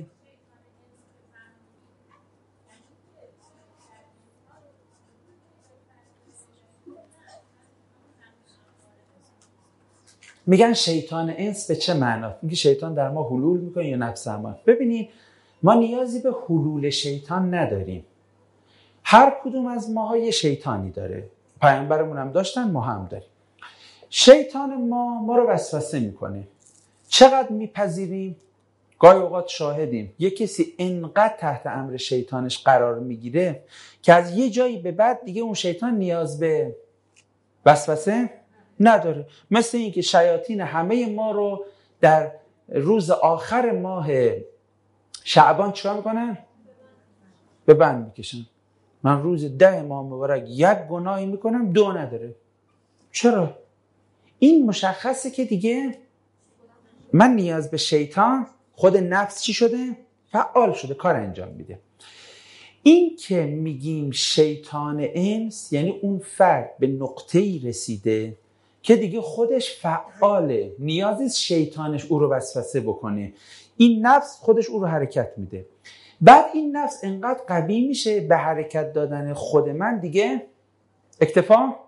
میگن شیطان انس به چه معنا؟ میگه شیطان در ما حلول میکنه یا نفس ما. ببینید ما نیازی به حلول شیطان نداریم. هر کدوم از ماها یه شیطانی داره. پیامبرمون هم داشتن، ما هم داریم. شیطان ما رو وسوسه میکنه. چقدر میپذیریم؟ گاهی اوقات شاهدیم یه کسی انقدر تحت امر شیطانش قرار میگیره که از یه جایی به بعد دیگه اون شیطان نیاز به وسوسه نداره. مثل این که شیاطین همه ما رو در روز آخر ماه شعبان چیکار میکنن؟ به بند میکشن. من روز 10 ماه مبارک یک گناهی میکنم 2 نداره. چرا؟ این مشخصه که دیگه من نیاز به شیطان، خود نفس چی شده؟ فعال شده، کار انجام میده. این که میگیم شیطان انس یعنی اون فرد به نقطه‌ای رسیده که دیگه خودش فعاله، نیازی شیطانش او رو وسوسه بکنه. این نفس خودش او رو حرکت میده. بعد این نفس انقدر قوی میشه به حرکت دادن خود من دیگه اکتفا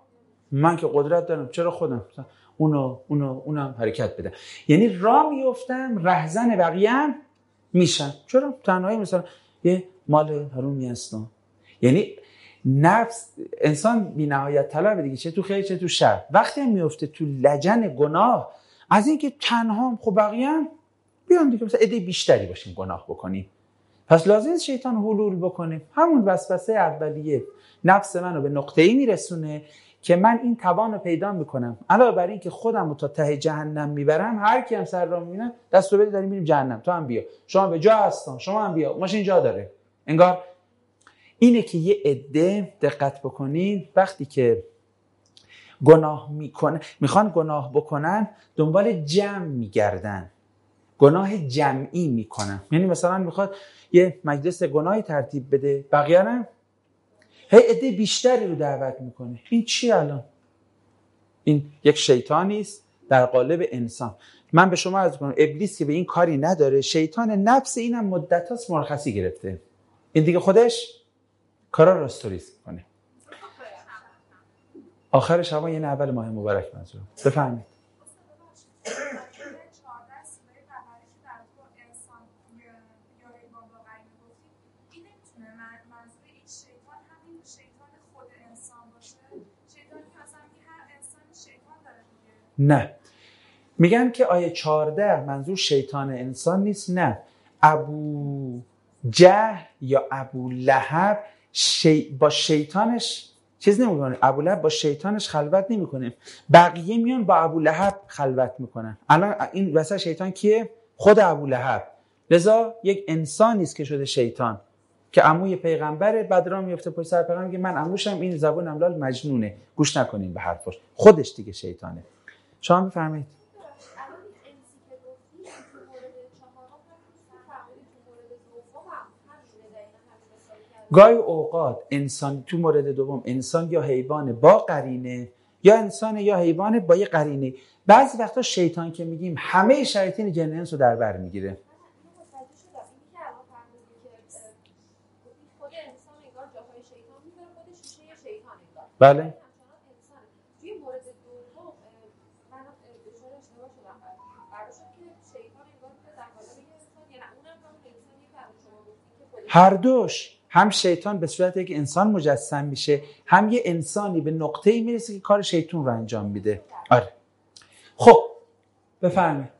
من که قدرت دارم، چرا خودم اونم حرکت بده. یعنی راه میفتم رهزن بقیه هم میشن. چرا؟ تنهایی مثلا یه مال حرومی هستم. یعنی نفس انسان بی نهایت طلبه دیگه، چه تو خیر چه تو شر. وقتی میفته تو لجن گناه، از اینکه تنها خب بقیه هم بیان دیگه، مثلا عده بیشتری باشیم گناه بکنیم، پس لازم شیطان حلول بکنه. همون وسوسه اولیه نفس منو به نقطه‌ای میرسونه که من این توان رو پیدا میکنم، علاوه بر این که خودم رو تا ته جهنم میبرم، هر کی هم سر راه میبینه دستو بده داریم میریم جهنم، تو هم بیا، شما به جا هستن، شما هم بیا، ماشین جا داره. انگار اینه که یه عده دقت بکنین وقتی که گناه میخوان گناه بکنن، دنبال جمع میگردن، گناه جمعی میکنن. یعنی مثلا میخواد یه مجلس گناهی ترتیب بده، بقیه هم هی عده بیشتری رو دعوت میکنه. این چی الان؟ این یک شیطانی است در قالب انسان. من به شما عرض کنم ابلیس که به این کاری نداره، شیطان نفس اینم مدتاست مرخصی گرفته، این دیگه خودش کارا راستوریس کنه. آخر شما یه اول ماه مبارک منظورم. بفرمایید. نه، میگن که آیه 14 منظور شیطان انسان نیست. نه، ابو جهل یا ابو لهب با شیطانش چیز نمیکنه. ابو لهب با شیطانش خلوت نمیکنه، بقیه میان با ابو لهب خلوت میکنن. الان این وسط شیطان کیه؟ خود ابو لهب. لذا یک انسانی است که شده شیطان، که عموی پیغمبره، بعد راه میفته پشت سر پیغمبر، میگه من عموشم، این زبون املال مجنونه، گوش نکنین به حرفش، خودش دیگه شیطانه. شما بفرمایید. گاهی اوقات انسان تو مورد دوم انسان یا حیوان با قرینه، یا انسان یا حیوان با یه قرینه. بعضی وقتا شیطان که میگیم همه شیاطین جن انس رو در بر میگیره. بله. هر دوش، هم شیطان به صورت یک انسان مجسم میشه، هم یه انسانی به نقطه‌ای میرسه که کار شیطان رو انجام میده. آره. خب بفرمایید.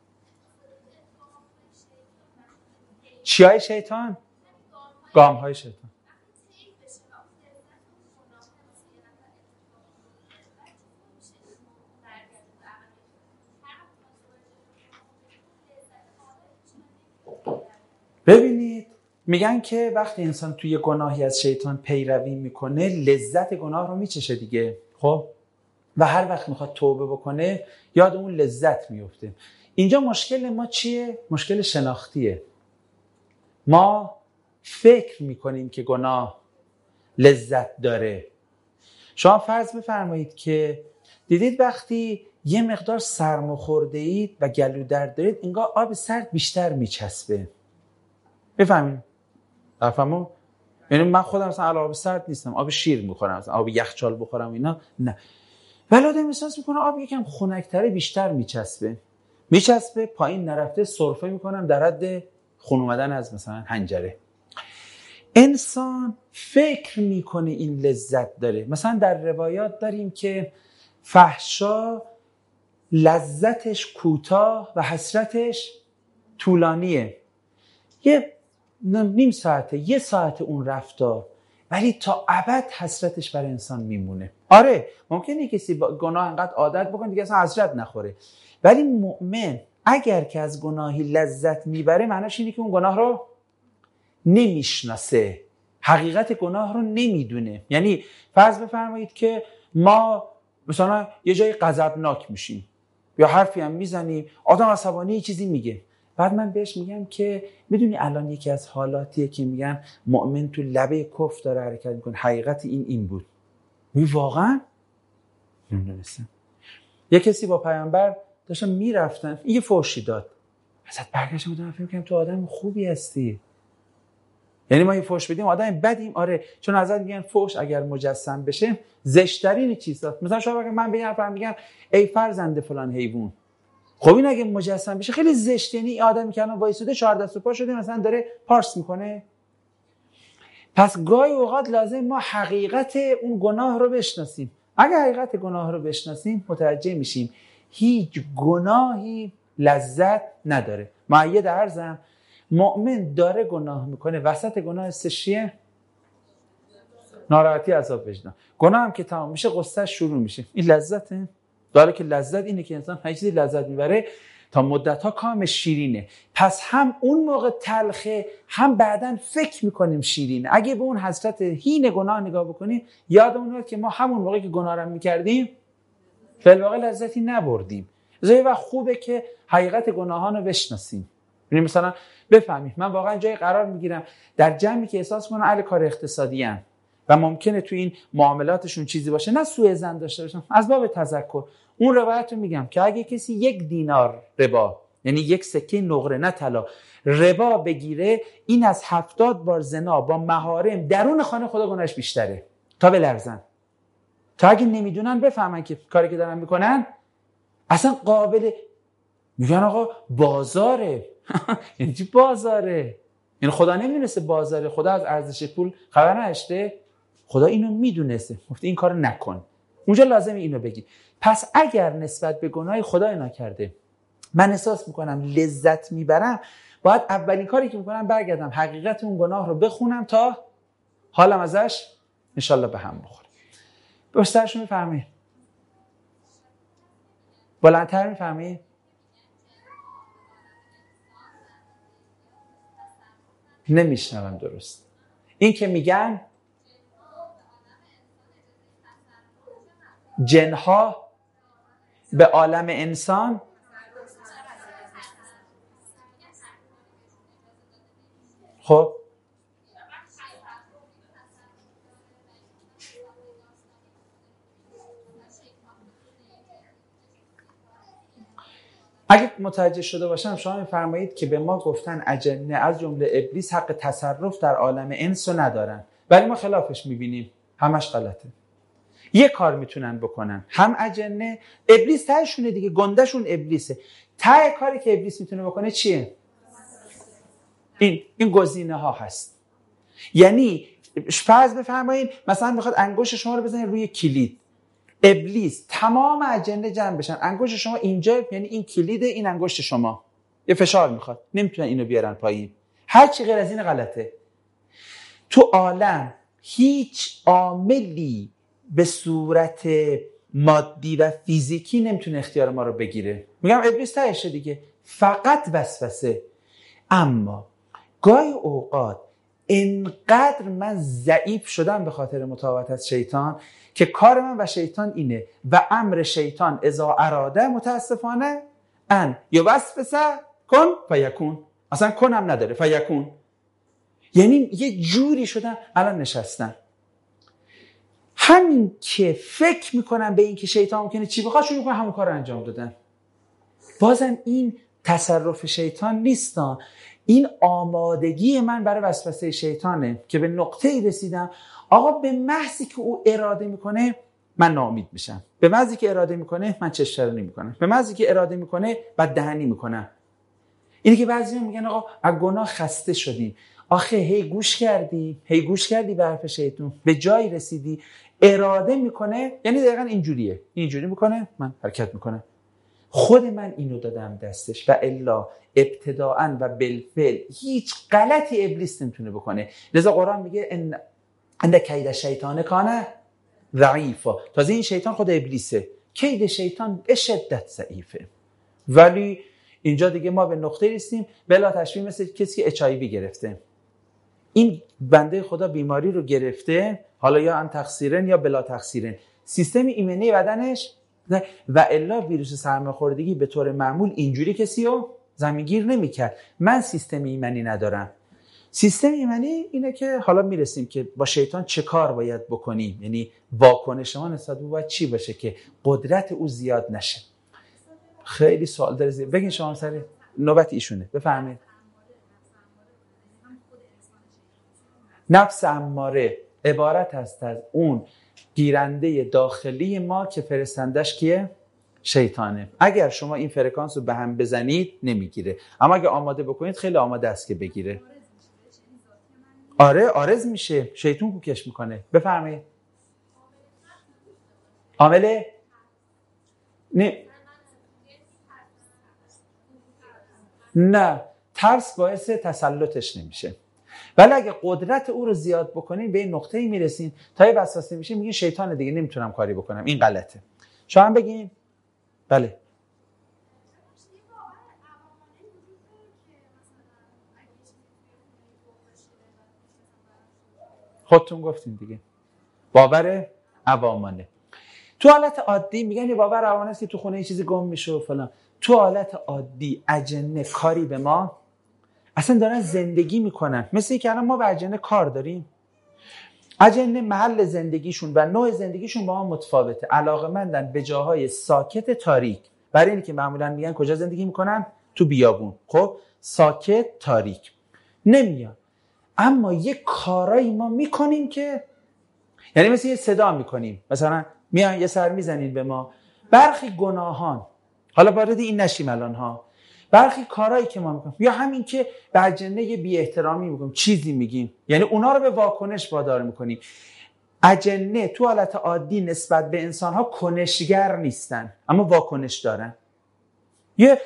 چیای شیطان؟ گام‌های شیطان. ببینید، میگن که وقتی انسان توی گناهی از شیطان پیروی میکنه، لذت گناه رو میچشه دیگه. خب و هر وقت میخواد توبه بکنه یاد اون لذت میفته. اینجا مشکل ما چیه؟ مشکل شناختیه. ما فکر میکنیم که گناه لذت داره. شما فرض بفرمایید که دیدید وقتی یه مقدار سرما خورده اید و گلو درد دارید، انگار آب سرد بیشتر میچسبه. بفهمید؟ بفهمم؟ یعنی من خودم مثلا آب سرد نیستم، آب شیر میخورم، مثلا آب یخچال بخورم اینا نه. ولی آدم احساس میکنه آب یکم خنک‌تره بیشتر میچسبه پایین نرفته، سرفه میکنم در حد خون اومدن از مثلا حنجره. انسان فکر میکنه این لذت داره. مثلا در روایات داریم که فحشا لذتش کوتاه و حسرتش طولانیه. یه نیم ساعته، یه ساعت اون رفتار، ولی تا ابد حسرتش برای انسان میمونه. آره ممکنه کسی با گناه انقدر عادت بکنه دیگه اصلا حسرت نخوره، ولی مؤمن اگر که از گناهی لذت میبره، معناش اینه که اون گناه رو نمیشناسه، حقیقت گناه رو نمیدونه. یعنی فرض بفرمایید که ما مثلا یه جای غضبناک میشیم یا حرفی هم میزنیم، آدم عصبانی یه چیزی میگه، بعد من بهش میگم که میدونی الان یکی از حالاتیه که میگن مؤمن تو لبه کفر داره حرکت میکنه، حقیقت این بود. واقعا نمیدونستم. یه کسی با پیامبر داشتن میرفتن، یه فحشی داد، ازت برگشتم بودم فکر کنم تو آدم خوبی هستی، یعنی ما یه فحش بدیم آدم بدیم، آره، چون ازت میگن فحش اگر مجسم بشه زشترین چیزاست. مثلا شما بگید من به یه نفر میگم ای فرزند فلان حیوان، خب این اگه مجسم بشه خیلی زشته. یعنی آدمی که الان وایساده 4 دست و پا شده مثلا داره پارس میکنه. پس گاهی اوقات لازم ما حقیقت اون گناه رو بشناسیم. اگه حقیقت گناه رو بشناسیم متوجه میشیم هیچ گناهی لذت نداره. مؤید عرضم، مؤمن داره گناه میکنه، وسط گناه چیه؟ ناراحتی، عذاب وجدان. گناه هم که تمام میشه غصه شروع میشه. این لذته؟ داره که لذت اینه که انسان هیچ چیزی لذت میبره تا مدت‌ها کامش شیرینه. پس هم اون موقع تلخه، هم بعداً فکر میکنیم شیرینه. اگه به اون حسرت هین گناه نگاه بکنیم یادمون میاد که ما همون موقعی که گناه رو میکردیم فی الواقع لذتی نبردیم. زای وقت خوبه که حقیقت گناهان رو بشناسیم. یعنی مثلا بفهمید من واقعا جای قرار میگیرم در جمعی که احساس کنم اهل کار اقتصادی ام و ممکنه تو این معاملاتشون چیزی باشه، نه سوء ظن داشته باشم، از باب تذکر اون روایت رو میگم که اگه کسی 1 دینار ربا، یعنی 1 سکه نقره نه طلا، ربا بگیره، این از 70 بار زنا با محارم درون خانه خدا گناهش بیشتره. تا بلرزن، تا اگه نمیدونن بفهمن که کاری که دارن میکنن اصلا قابل، میگن آقا بازاره. یعنی چی بازاره؟ یعنی خدا نمیدونسته بازاره؟ خدا از ارزش پول خبر نداشته؟ خدا اینو میدونسته، گفته این کارو نکن. اونجا لازمه اینو بگی. پس اگر نسبت به گناه خدای نکرده من احساس میکنم لذت میبرم، باید اولین کاری که میکنم برگردم حقیقت اون گناه رو بخونم تا حالم ازش انشالله به هم بخوره. بسترشو میفهمید؟ بلندتر میفهمید؟ نمیشنوم درست. این که میگن جنها به عالم انسان، خب اگه متوجه شده باشم شما میفرمایید که به ما گفتن اجنه از جمله ابلیس حق تصرف در عالم انس رو ندارن، ولی ما خلافش میبینیم همش غلطه. یه کار میتونن بکنن، هم اجنه، ابلیس تهشونه دیگه، گندهشون ابلیسه. ته کاری که ابلیس میتونه بکنه چیه؟ این گزینه ها هست. یعنی فرض بفرمایید مثلا میخواد انگشت شما رو بزنید روی کلید، ابلیس تمام اجنه جمع بشن، انگشت شما اینجا، یعنی این کلید، این انگشت شما، یه فشار میخواد، نمیتونن اینو بیارن پایین. هر چی غیر از این غلطه. تو عالم هیچ عاملی به صورت مادی و فیزیکی نمیتونه اختیار ما رو بگیره. میگم ابلیس تهشه دیگه، فقط وسوسه. اما گاهی اوقات انقدر من ضعیف شدم به خاطر مطاوعت از شیطان که کار من و شیطان اینه و امر شیطان اذا اراده متاسفانه ان یوسوس کن فیکون. اصلا کنم نداره، فیکون. یعنی یه جوری شدم الان نشستم، همین که فکر میکنم به این که شیطان ممکنه چی بخواد شروع کنه همون کار رو انجام دادن. بازم این تصرف شیطان نیستن، این آمادگی من برای وسوسه شیطانه که به نقطه‌ای رسیدم آقا به محضی که او اراده میکنه من ناامید میشم، به محضی که اراده میکنه من چشترانی میکنم، به محضی که اراده میکنه بد دهنی میکنم. اینه که بعضی‌ها میگن آقا از گناه خسته شدیم. آخه هی گوش کردی به حرف شیطان، به جایی رسیدی اراده میکنه، یعنی دقیقاً اینجوری میکنه من حرکت میکنم. خود من اینو دادم دستش و الا ابتداءً و بالفعل هیچ غلطی ابلیس نمیتونه بکنه. لذا قرآن میگه ان کید شیطان کان ضعیفا. تازه این شیطان خود ابلیسه، کید شیطان به شدت ضعیفه. ولی اینجا دیگه ما به نقطه رسیدیم بلا تشبیه مثل کسی که HIV گرفته. این بنده خدا بیماری رو گرفته، حالا یا ان تقصیرن یا بلا تقصیرن، سیستم ایمنی بدنش و الا ویروس سرماخوردگی به طور معمول اینجوری کسی رو زمینگیر نمی‌کرد. من سیستم ایمنی ندارم. سیستم ایمنی اینه که حالا میرسیم که با شیطان چه کار باید بکنیم، یعنی واکنش ما نسبت به باید چی باشه که قدرت او زیاد نشه. خیلی سوال داره، بگین شما سر نوبت ایشونه، بفرمایید. نفس اماره عبارت است از اون گیرنده داخلی ما که فرستندش کیه؟ شیطانه. اگر شما این فرکانس رو به هم بزنید نمیگیره، اما اگه آماده بکنید خیلی آماده است که بگیره. آره عارض میشه، شیطان کوکش میکنه. بفرمایید. عامل نه، ترس باعث تسلطش نمیشه، ولی اگه قدرت او رو زیاد بکنین به این نقطه‌ای میرسین تا یه وسوسه میشه میگین شیطان دیگه نمیتونم کاری بکنم، این غلطه. شما هم بگین. بله. خودتون گفتین دیگه، باور عوامانه. تو حالت عادی میگن یه باور عوامانه است که تو خونه یه چیزی گم میشه و فلان. تو حالت عادی اجنه کاری به ما اصلا دارن زندگی میکنن، مثل اینکه الان ما به اجنه کار داریم. اجنه محل زندگیشون و نوع زندگیشون با ما متفاوته. علاقه‌مندن به جاهای ساکت تاریک، برای اینکه معمولا میگن کجا زندگی میکنن؟ تو بیابون. خب ساکت تاریک نمیاد، اما یه کارایی ما میکنیم که یعنی مثل یه صدا میکنیم، مثلا میان یه سر میزنین به ما. برخی گناهان، حالا وارد این نشیم الان ها، برخی کارهایی که ما میکنیم یا همین که به اجنه یه بی احترامی میکنیم، چیزی میگیم، یعنی اونا رو به واکنش وادار میکنیم. اجنه تو حالت عادی نسبت به انسانها کنشگر نیستن، اما واکنش دارن. یه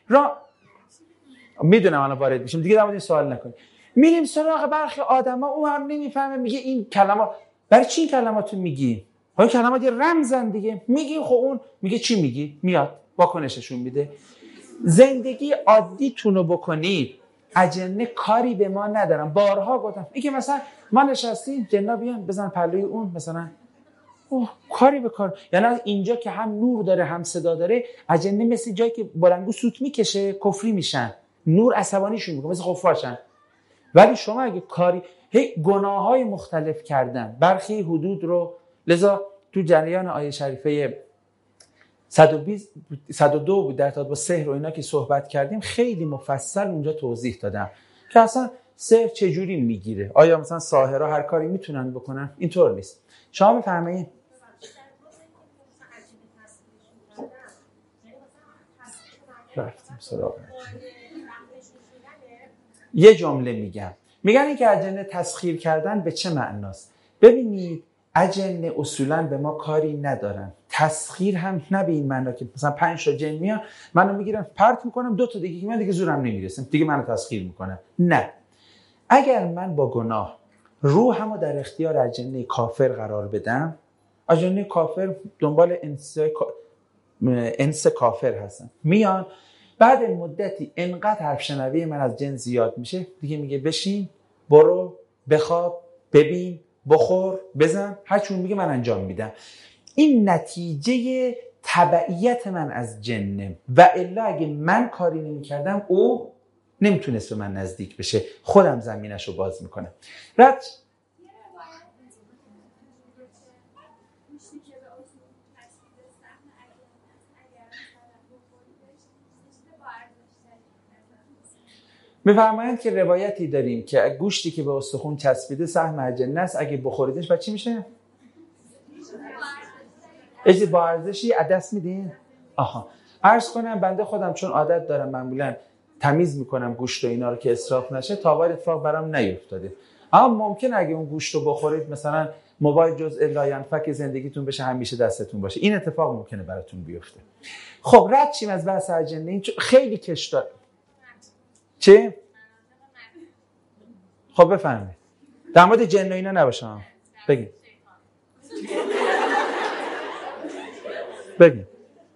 میدونم الان وارد میشیم دیگه، در مورد این سوال نکنید. میریم سراغ برخی آدما، اون هم نمیفهمه، میگه این کلمات برای چی این کلماتو میگی؟ ها کلمات یه رمزن دیگه. میگی خب اون میگه چی میگی؟ میاد واکنششون میده. زندگی عادیتون رو بکنید، اجنه کاری به ما ندارن. بارها گفتم میگه مثلا ما نشستیم جنا بیان بزن پلوی اون مثلا، اوه کاری به کار. یعنی اینجا که هم نور داره هم صدا داره، اجنه مثل جایی که بلندگو سوت میکشه کفری میشن، نور عصبانیشون میکنه، مثل خفاشن. ولی شما اگه کاری گناههای مختلف کردن، برخی حدود رو، لذا تو جریان آیه شریفه 102 بود در ارتباط با سحر و اینا که صحبت کردیم، خیلی مفصل اونجا توضیح دادم که اصلا سحر چجوری میگیره. آیا مثلا ساحرها هر کاری میتونن بکنن؟ اینطور نیست. شما بفرمایید. رفتیم سراغ یه جمله میگن این که اجنه تسخیر کردن به چه معناست. ببینید اجنه اصولا به ما کاری ندارن. تسخیر هم نه به این معنا که مثلا 5 تا جن میان منو میگیرن پرت میکنم، 2 تا دیگه که من دیگه زورم نمیرسم دیگه منو تسخیر میکنن. نه، اگر من با گناه روحمو در اختیار اجنه کافر قرار بدم، اجنه کافر دنبال انس کافر هستن، میان بعد مدتی انقدر حرف شنوی من از جن زیاد میشه دیگه، میگه بشین، برو، بخواب، ببین، بخور، بزن، هر چون میگه من انجام میدم. این نتیجه تبعیت من از جنه، و الا اگه من کاری نمیکردم او نمیتونست به من نزدیک بشه، خودم زمینش رو باز میکنم. رد میفرمایند که روایتی داریم که گوشتی که به استخوان چسبیده سهم اجنه است، اگه بخوریدش بعد چی میشه؟ اجی با ارزشی دست میدین؟ آها. عرض کنم بنده خودم چون عادت دارم معمولا تمیز میکنم گوشت و اینا رو که اسراف نشه، تا وارد اتفاق برام نیفتاده. اما ممکنه اگه اون گوشت رو بخورید مثلا موبایل جزء لاینفک زندگیتون بشه، همیشه دستتون باشه، این اتفاق ممکنه براتون بیفته. خب رد چیم از بحث اجنه؟ این خیلی کش داره. چه؟ خب بفهمید در مورد جن و اینا نباشم. بگید. بگید.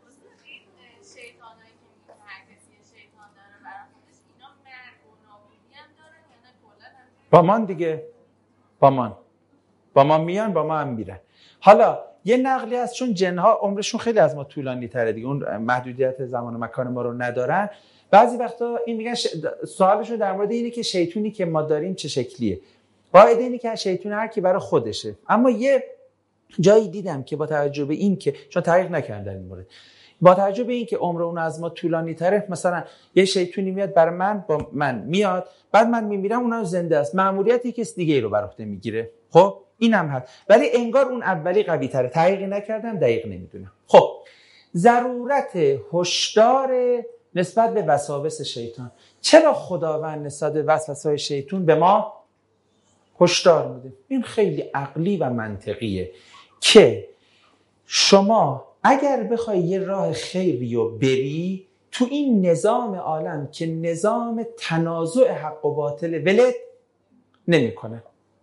با من دیگه، با من میان، با ما هم میرن. حالا یه نقلی هست چون جنها عمرشون خیلی از ما طولانی تره دیگه، اون محدودیت زمان و مکان ما رو ندارن. بعضی وقتا این میگن سوالشون در مورد اینه که شیطونی که ما داریم چه شکلیه. قاعده اینه که شیطون هر کی برای خودشه. اما یه جایی دیدم که با توجه به این که چون تحقیق نکردن این مورد، با توجه به اینکه عمر اون از ما طولانی تره، مثلا یه شیطونی میاد برای من، با من میاد، بعد من میمیرم، اونم زنده است، مأموریتی کس دیگه رو بر عهده میگیره. خب اینم هست، ولی انگار اون اولی قوی تره. تحقیق نکردم، دقیق نمیدونم. خب ضرورت هشدار نسبت به وساوس شیطان. چرا خداوند نسبت به وسوسه‌های شیطان به ما هشدار میده؟ این خیلی عقلی و منطقیه که شما اگر بخوای یه راه خیری رو بری تو این نظام عالم که نظام تنازع حق و باطل ولت نمیکنه.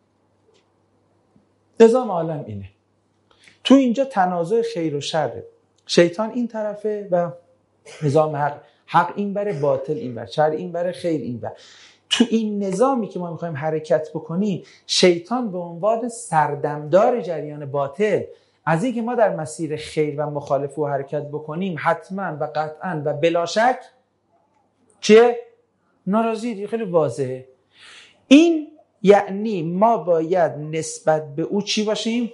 نظام عالم اینه، تو اینجا تنازع خیر و شره، شیطان این طرفه و نظام حق این بره، باطل این بره، شر این بره، خیر این بره. تو این نظامی که ما میخوایم حرکت بکنیم، شیطان به عنوان سردمدار جریان باطل از اینکه ما در مسیر خیر و مخالف و حرکت بکنیم حتما و قطعا و بلا شک چه؟ ناراضی. خیلی واضحه. این یعنی ما باید نسبت به او چی باشیم؟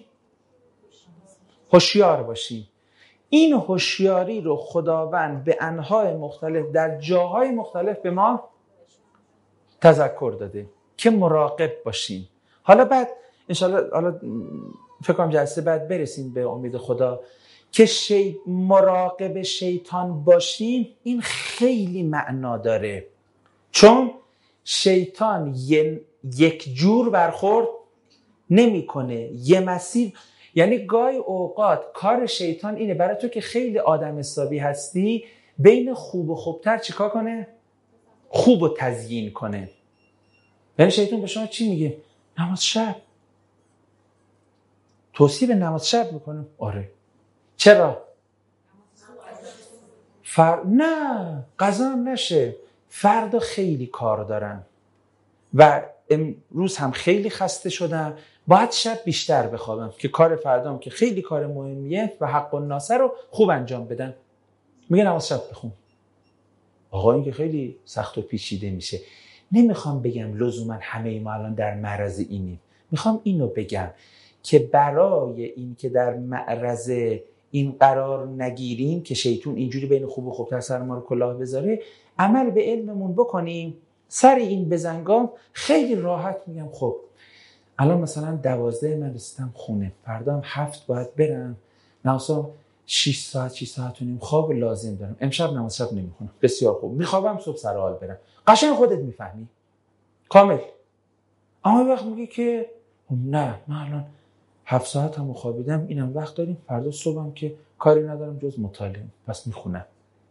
هوشیار باشیم. این هوشیاری رو خداوند به انواع مختلف در جاهای مختلف به ما تذکر داده که مراقب باشیم. حالا بعد انشالله حالا فکر کنم جلسه بعد برسیم به امید خدا که مراقب شیطان باشیم. این خیلی معنا داره، چون شیطان یک جور برخورد نمیکنه، یه مسیر. یعنی گاهی اوقات کار شیطان اینه برای تو که خیلی آدم حسابی هستی، بین خوب و خوبتر چیکار کنه؟ خوب و تزیین کنه. یعنی شیطان به شما چی میگه؟ نماز شب. توصیه به نماز شب میکنه؟ آره. چرا؟ نه قضا هم نشه، فردا خیلی کار دارم و امروز هم خیلی خسته شدم، باید شب بیشتر بخوابم که کار فردام که خیلی کار مهمیه و حق الناس رو خوب انجام بدم. میگه نماز شب بخون. آقا این که خیلی سخت و پیچیده میشه. نمیخوام بگم لزوما همه ما الان در معرض اینیم، میخوام اینو بگم که برای این که در معرض این قرار نگیریم که شیطان اینجوری بین خوب و خوبتر سر ما رو کلاه بذاره، عمل به علممون بکنیم. سر این بزنگام خیلی راحت میگم خب الان مثلا 12 من رسیدم خونه، فردا هم 7 باید برم، نمازم 6 ساعت و نیم خواب لازم دارم، امشب نماز شب نمیخونم، بسیار خوب، میخوابم صبح سر حال برم. قشنگ خودت میفهمی کامل. اما وقت میگی که نه من الان 7 ساعت هم خوابیدم، اینم وقت داریم، فردا صبحم که کاری ندارم جز مطالعه، پس میخونم.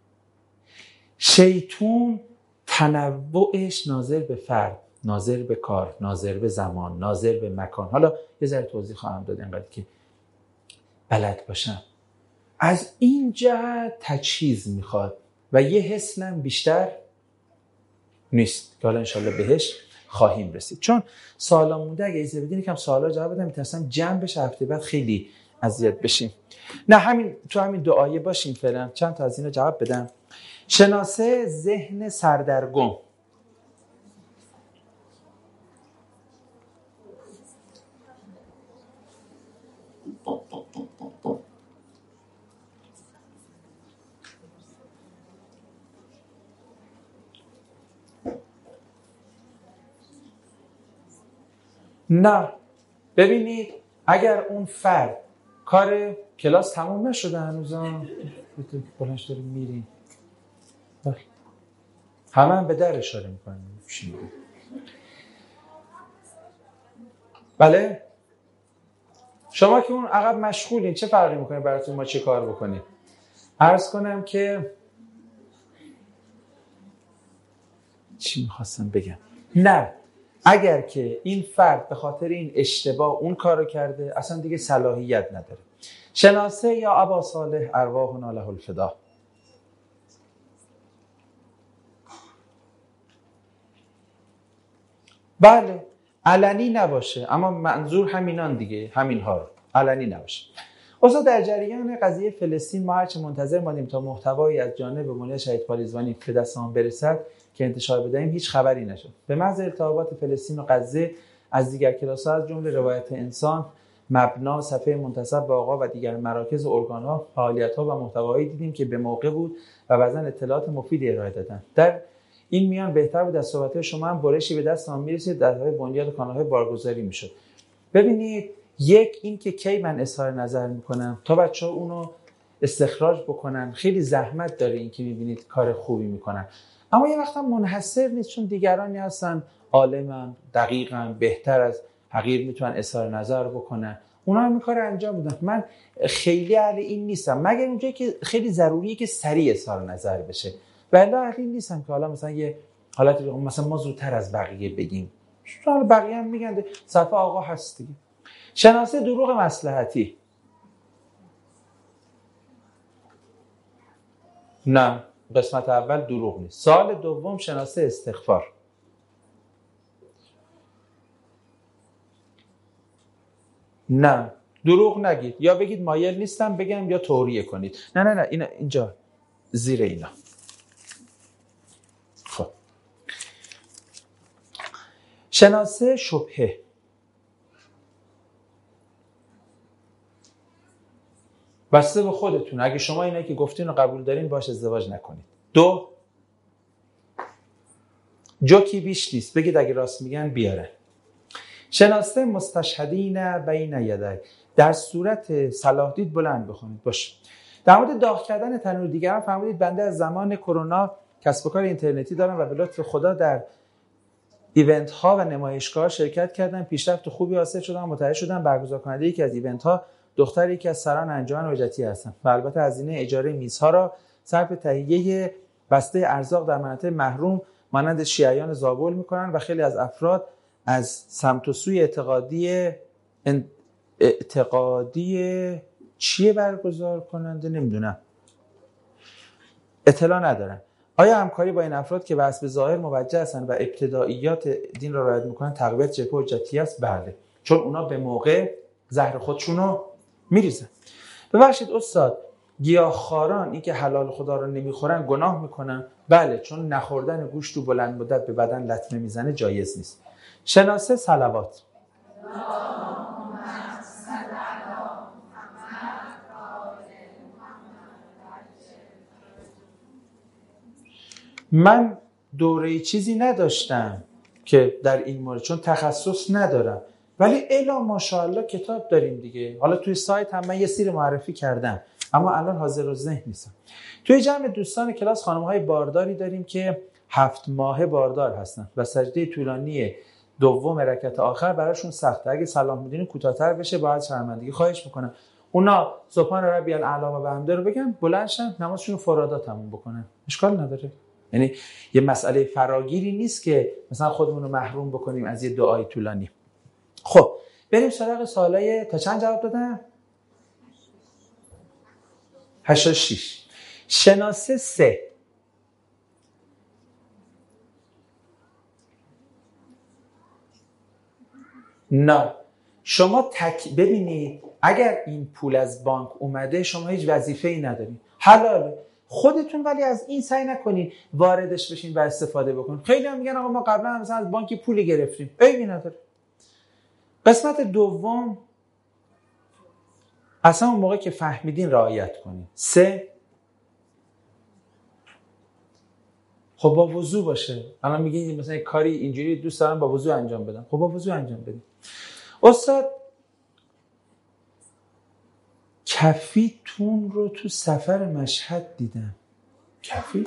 شیطان تنوعش ناظر به فرد، ناظر به کار، ناظر به زمان، ناظر به مکان. حالا یه ذره توضیح خواهم داد اینقدر که بلد باشم. از این جهت تجهیز میخواد و یه حسنم بیشتر نیست که حالا انشالله بهش خواهیم رسید. چون سوالا مونده، اگه ایزه بدین یکم سوالا جواب بدم، میترسم جمع بشه هفته بعد خیلی اذیت بشیم. نه همین تو همین دعایه باشیم فعلا، چند تا از اینا جواب بدم. شناسه ذهن سردرگم. نه ببینید، اگر اون فرد کار کلاس تموم نشده هنوزم بلنش داریم میریم، همه هم به در اشاره میکنیم. بله شما که اون عقب مشغولین، چه فرقی میکنه براتون ما چه کار بکنیم؟ عرض کنم که چی میخواستم بگم؟ نه اگر که این فرد به خاطر این اشتباه اون کارو کرده، اصلا دیگه صلاحیت نداره. شناسه یا ابا صالح ارواحنا له الفدا. بله علنی نباشه، اما منظور همینان دیگه، همین ها رو علنی نباشه. اصلا در جریان قضیه فلسطین ما هرچه منتظر ماندیم تا محتوایی از جانب مولوی شهید پاریزوانی به دستمان برسد که انتشار بدهیم، هیچ خبری نشد. به محض التهابات فلسطین و غزه از دیگر کلاس‌ها از جمله روایت انسان مبنا، صفحه منتسب به آقا و دیگر مراکز و ارگان‌ها، فعالیت‌ها و محتواهایی دیدیم که به موقع بود و بعضا اطلاعات مفیدی ارائه دادن. در این میان بهتر بود از صحبت‌های شما هم برشی به دست ما می‌رسید در بنیاد کانال‌های بارگذاری می‌شد. ببینید، یک این که کی من اظهار نظر می‌کنم تا بچه‌ها اونو استخراج بکنن، خیلی زحمت داره این که می‌بینید کار خوبی می‌کنن. اما یه وقتا منحصر نیست، چون دیگرانی هستن عالمن، دقیقاً بهتر از حقیر میتونن اظهار نظر بکنن، اونا هم این کار انجام میدن. من خیلی اهل این نیستم، مگر اونجایی که خیلی ضروریه که سریع اظهار نظر بشه. ولی اهل این نیستم که حالا مثلا یه حالت مثلا ما زودتر از بقیه بگیم. حالا بقیه هم میگن صفحه آقا هست دیگه. شناسه دروغ مصلحتی. نه، قسمت اول دروغ نیست. سال دوم شناسه استغفار. نه، دروغ نگید، یا بگید مایل نیستم بگم یا توریه کنید. نه اینجا زیر اینا. خب، شناسه شبهه. بسته به خودتون، اگه شما اینایی که گفتین رو قبول دارین باش ازدواج نکنید. دو، جوکی بیش نیست، بگید اگه راست میگن بیاره. شناسه مستشهدین بین یدی. در صورت صلاح دید بلند بخونید. باشه. در مورد داغ کردن تنور دیگران فرمودید بنده از زمان کرونا کسب و کار اینترنتی دارم و به لطف خدا در ایونت ها و نمایشگاه شرکت کردم، پیشرفت خوبی حاصل شدم، متوجه شدم برگزار کننده یکی از ایونت ها دختر یکی از سران انجمن حجتی هستم و البته هزینه اجاره میزها را صرف تهیه بسته ارزاق در مناطق محروم مانند شیعیان زابل میکنن و خیلی از افراد از سمت و سوی اعتقادی چیه برگزار کننده نمیدونم، اطلاع ندارن. آیا همکاری با این افراد که به حسب ظاهر موجه هستند و ابتداییات دین را رعایت میکنن تقویت جبهه حجتی است؟ بله، چون اونا به موقع زهر خودشونو میریزن. ببخشید استاد، گیاهخواران این که حلال خدا رو نمیخورن گناه میکنن؟ بله، چون نخوردن گوشت و بلند مدت به بدن لطمه میزنه جایز نیست. شناسه صلوات. من دوره چیزی نداشتم که در این مورد، چون تخصص ندارم، ولی الا ماشاءالله کتاب داریم دیگه. حالا توی سایت هم من یه سری معرفی کردم اما الان حاضر و ذهن نیستم. توی جمع دوستان کلاس خانم‌های بارداری داریم که 7 ماه باردار هستن و سجده طولانی دوم رکعت آخر براشون سخته. اگه سلام میدونین کوتاه‌تر بشه باید شرمندگی خواهش میکنم. اونا سبحان ربی الاعلی و بحمده رو بگن، بلند شن، نمازشون رو فرادا تموم بکنن، اشکال نداره. یعنی یه مسئله فراگیری نیست که مثلا خودمون رو محروم بکنیم از یه دعای طولانی. خب بریم سراغ سوالای تا چند جواب دادم؟ 86. شناسه 3. نه، شما ببینید اگر این پول از بانک اومده شما هیچ وظیفه‌ای ندارید، حلاله خودتون، ولی از این سعی نکنین واردش بشین و استفاده بکنین. خیلی هم میگن آقا ما قبلا مثلا از بانکی پولی گرفتیم، عیبی نداره. قسمت دوم اصلا اون موقع که فهمیدین رعایت کنین. 3 خب با وضو باشه. الان میگین مثلا کاری اینجوری دوست دارم با وضو انجام بدم، خب با وضو انجام بدین. استاد کفیتون رو تو سفر مشهد دیدم. کفی؟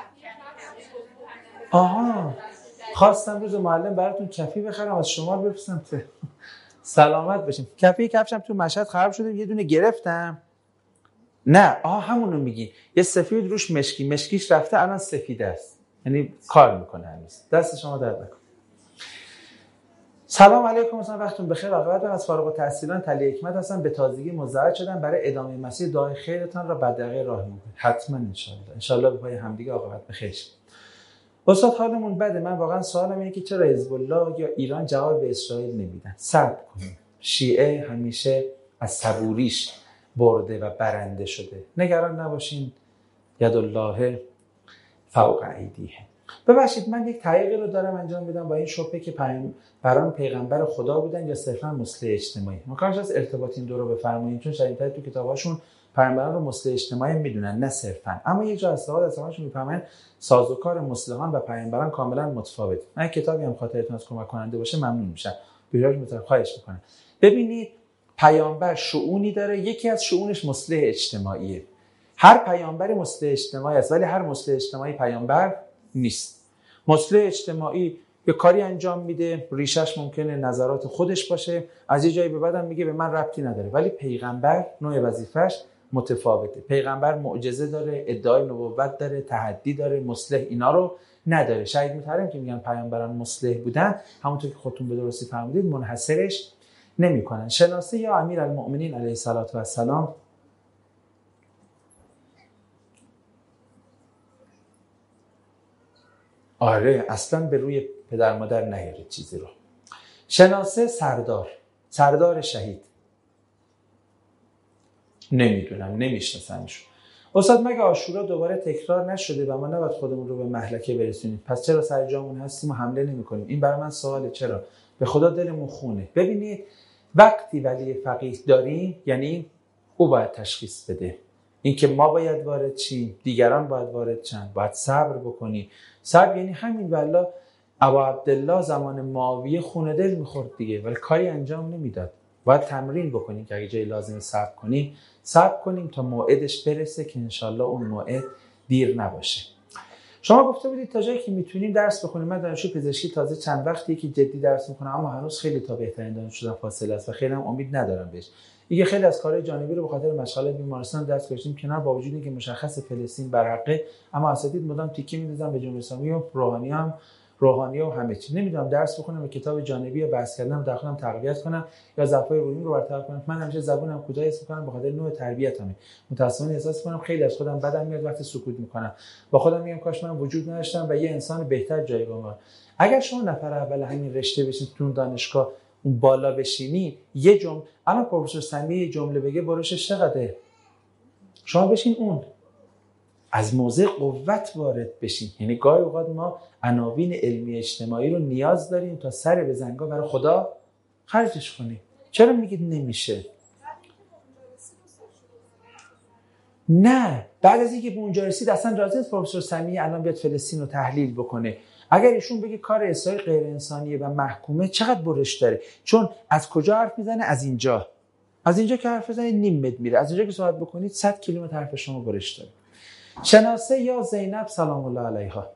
آها، خواستم روز معلم براتون کفی بخرم از شما بفرستم که سلامت بشیم. کفشم تو مشهد خراب شده، یه دونه گرفتم. نه، همونو میگی، یه سفید روش مشکیش رفته الان سفید است، یعنی کار میکنه هنوز. دست شما درد نکنه. سلام علیکم، مثلا وقتتون بخیر. عاقبت از فارغ التحصیلان تلی حکمت هستم، به تازگی مزاحم شدم برای ادامه مسیر دعای خیرتان را بعد دقیقه راه میکنید. حتما ان شاء الله به پای همدیگه عاقبت بخیر. استاد حالمون بده. من واقعا سوالم اینه که چرا حزب الله یا ایران جواب به اسرائیل نمیدن؟ صبر کنید. شیعه همیشه از صبوریش برده و برنده شده. نگران نباشین، ید الله فوق ایدیه. ببخشید من یک تحقیقی رو دارم انجام میدم با این شبهه که بران پیغمبر خدا بودن یا صرفا مصلح اجتماعی. ممکنه از ارتباط این دو رو بفرمایید، چون شاید تو کتاباشون پیغمبران رو مصلح اجتماعی میدونن نه صرفا، اما یه جا از ازشون میفهمن سازوکار مصلحان و پیغمبران کاملا متفاوته. من کتابی هم خاطرتون از کمک کننده باشه ممنون میشم. بیراج متوجه خواهش میکنم. ببینید پیامبر شؤونی داره، یکی از شؤونش مصلح اجتماعیه. هر پیامبری مصلح اجتماعی است، ولی هر مصلح اجتماعی پیامبر نیست. مصلح اجتماعی یه کاری انجام میده، ریشش ممکنه نظرات خودش باشه، از یه جایی به بعدم میگه به من ربطی نداره، ولی پیغمبر نوع وظیفش متفاوته. پیغمبر معجزه داره، ادعای نبوت داره، تحدی داره، مصلح اینا رو نداره. شهید مطهرم که میگن پیامبران مصلح بودن، همونطور که خودتون به درستی فهمیدید منحصرش نمیکنن. شناسه یا امیرالمؤمنین علیه السلام آره اصلا به روی پدر مادر نیارید چیزی رو. شناسه سردار شهید نمیدونم، نمیشناسمش. استاد مگه عاشورا دوباره تکرار نشده و ما نباید خودمون رو به مهلکه برسونیم؟ پس چرا سر جامون هستیم و حمله نمی‌کنیم؟ این برای من سواله. چرا؟ به خدا دلمون خونه. ببینید وقتی ولی فقیه داریم یعنی او باید تشخیص بده. اینکه ما باید وارد چیم، دیگران باید وارد چند، باید صبر بکنی. صبر یعنی همین. والله ابا عبدالله زمان معاویه خونه دل می‌خورد دیگه، ولی کاری انجام نمیداد. باید تمرین بکنیم که اگه جای لازم صبر کنیم تا موعدش برسه که انشالله اون موعد دیر نباشه. شما گفته بودید تا جایی که میتونیم درس بخونیم. من دانشجو پزشکی تازه چند وقتی که جدی درس میکنم، اما هنوز خیلی تا بهترین دانشجو شدن فاصله است و خیلی هم امید ندارم بهش. دیگه خیلی از کارهای جانبی رو به خاطر مشغله بیمارستان دست گذاشتیم کنار، با وجود اینکه مشخص فلسطین برحقه، اما اساتید مدام تیکی می‌ندازن به جمهوری اسلامی و روحانی و همه چی. نمیدونم درس بخونم و کتاب جانبی یا بحث کردنم داخلم تقویت کنم یا ضعف‌های روحیم رو برطرف کنم. من همیشه زبونم کوتاه حس می‌کنم به خاطر نوع تربیتمه. متأسفانه احساس می‌کنم خیلی از خودم بدم میاد وقتی سکوت می‌کنم. با خودم میگم کاش من وجود نداشتم و یه انسان بهتر جایگاه. اگر شما نفر اول همین رشته بشید تو دانشگاه اون بالا بشینی، یه جمله الان پروفسور سمی جمله بگه برشش چقدره، شما بشین اون از موضع قوت وارد بشین. یعنی گاهی اوقات ما عناوین علمی اجتماعی رو نیاز داریم تا سر به زنگا برای خدا خرجش کنیم. چرا میگید نمیشه؟ نه، بعد از اینکه به اونجا رسید اصلا راضی است پروفسور سمی الان بیاد فلسطین رو تحلیل بکنه. اگر ایشون بگه کار اسرائیل غیر انسانیه و محکومه، چقدر برش داره؟ چون از کجا حرف میزنه؟ از اینجا که حرف بزنید نیم متر میره، از اینجا که صحبت بکنید 100 کیلومتر حرف شما برش داره. شناسه یا زینب سلام الله علیها.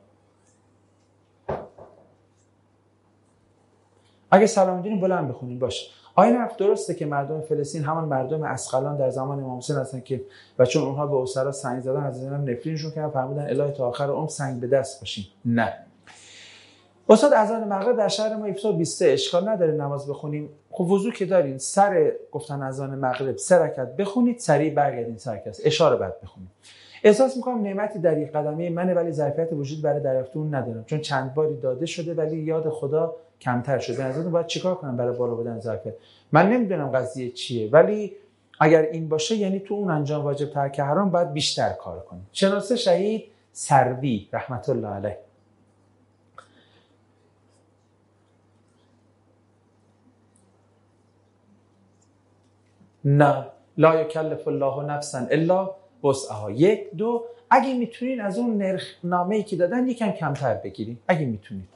اگه سلام دینیم بلند بخونین باشه. آیا حرف درسته که مردم فلسطین همان مردم اسقلان در زمان امام حسین هستن که و چون اونها به اسرا سنگ زدن از زینب نفرینشون کردن، فرمودن الهی تا آخر عمر سنگ به دست باشین؟ نه. استاد اذان مغرب در شهر ما افتاد 23 اشکال نداره نماز بخونیم. خب وضو که دارین، سر گفتن اذان مغرب 3 رکعت بخونید، سریع برگردین سر کلاس، اشاره بعد بخونید. احساس میکنم نعمتی در یک قدمی منه، ولی ظرفیت وجود برای دریافت اون ندارم، چون چند باری داده شده ولی یاد خدا کمتر شده. از اون باید چیکار کنم برای بالا بردن ظرفیت؟ من نمیدونم قضیه چیه، ولی اگر این باشه یعنی تو اون انجام واجب ترک حرام باید بیشتر کار کنیم. شناسه شهید سروی رحمت الله علیه. نه، لا یکلف الله نفسا الا وسعها. 1 2 اگه میتونین از اون نرخنامه‌ای که دادن یکم کمتر بگیرین اگه میتونید.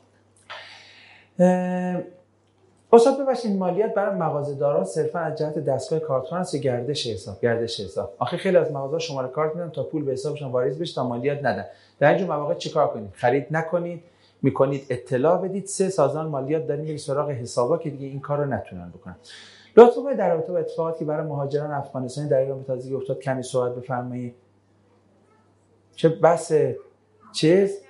استاد ببخشید مالیات برای مغازه‌داران صرفا از جهت دستگاه کارتخوان است یا گردش حساب؟ آخه خیلی از مغازه‌ها شماره کارت میدن تا پول به حسابشون واریز بشه تا مالیات ندن. در این جور مواقع چیکار کنید؟ خرید نکنید، میکنید اطلاع بدید. 3 سازمان مالیات دارین میره سراغ حسابا که دیگه این کارو نتونن بکنن. لطفاً باید در رابطه با اتفاقاتی که برای مهاجران افغانستانی در ایران به تازگی افتاد کمی صحبت بفرمایید. چه بس چیز؟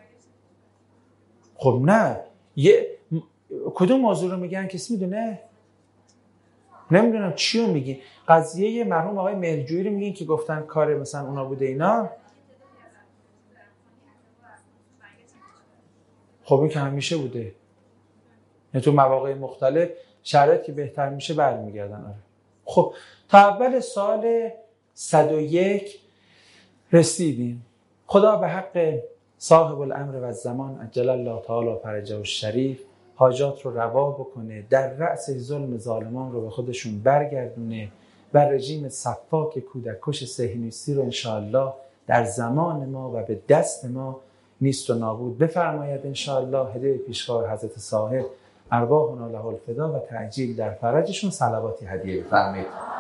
خب نه، کدوم موضوع رو میگن کسی میدونه؟ نمیدونم چی رو میگین. قضیه مرحوم آقای مهرجویی رو میگین که گفتن کار مثلا اونا بوده اینا. خب این که همیشه بوده، یعنی تو مواقع مختلف شرایط که بهتر میشه برمیگردن. آره. خب تا اول سال 101 رسیدیم. خدا به حق صاحب الامر و زمان عجل الله تعالی فرجه الشریف حاجات رو روا بکنه، در رأس ظلم ظالمان رو به خودشون برگردونه و رژیم صفاک کودککش صهیونیستی رو انشاءالله در زمان ما و به دست ما نیست و نابود بفرماید انشاءالله. هدیه پیشگاه حضرت صاحب ارواحنا له الفدا و تعجیل در فرجشون صلواتی هدیه بفرمایید.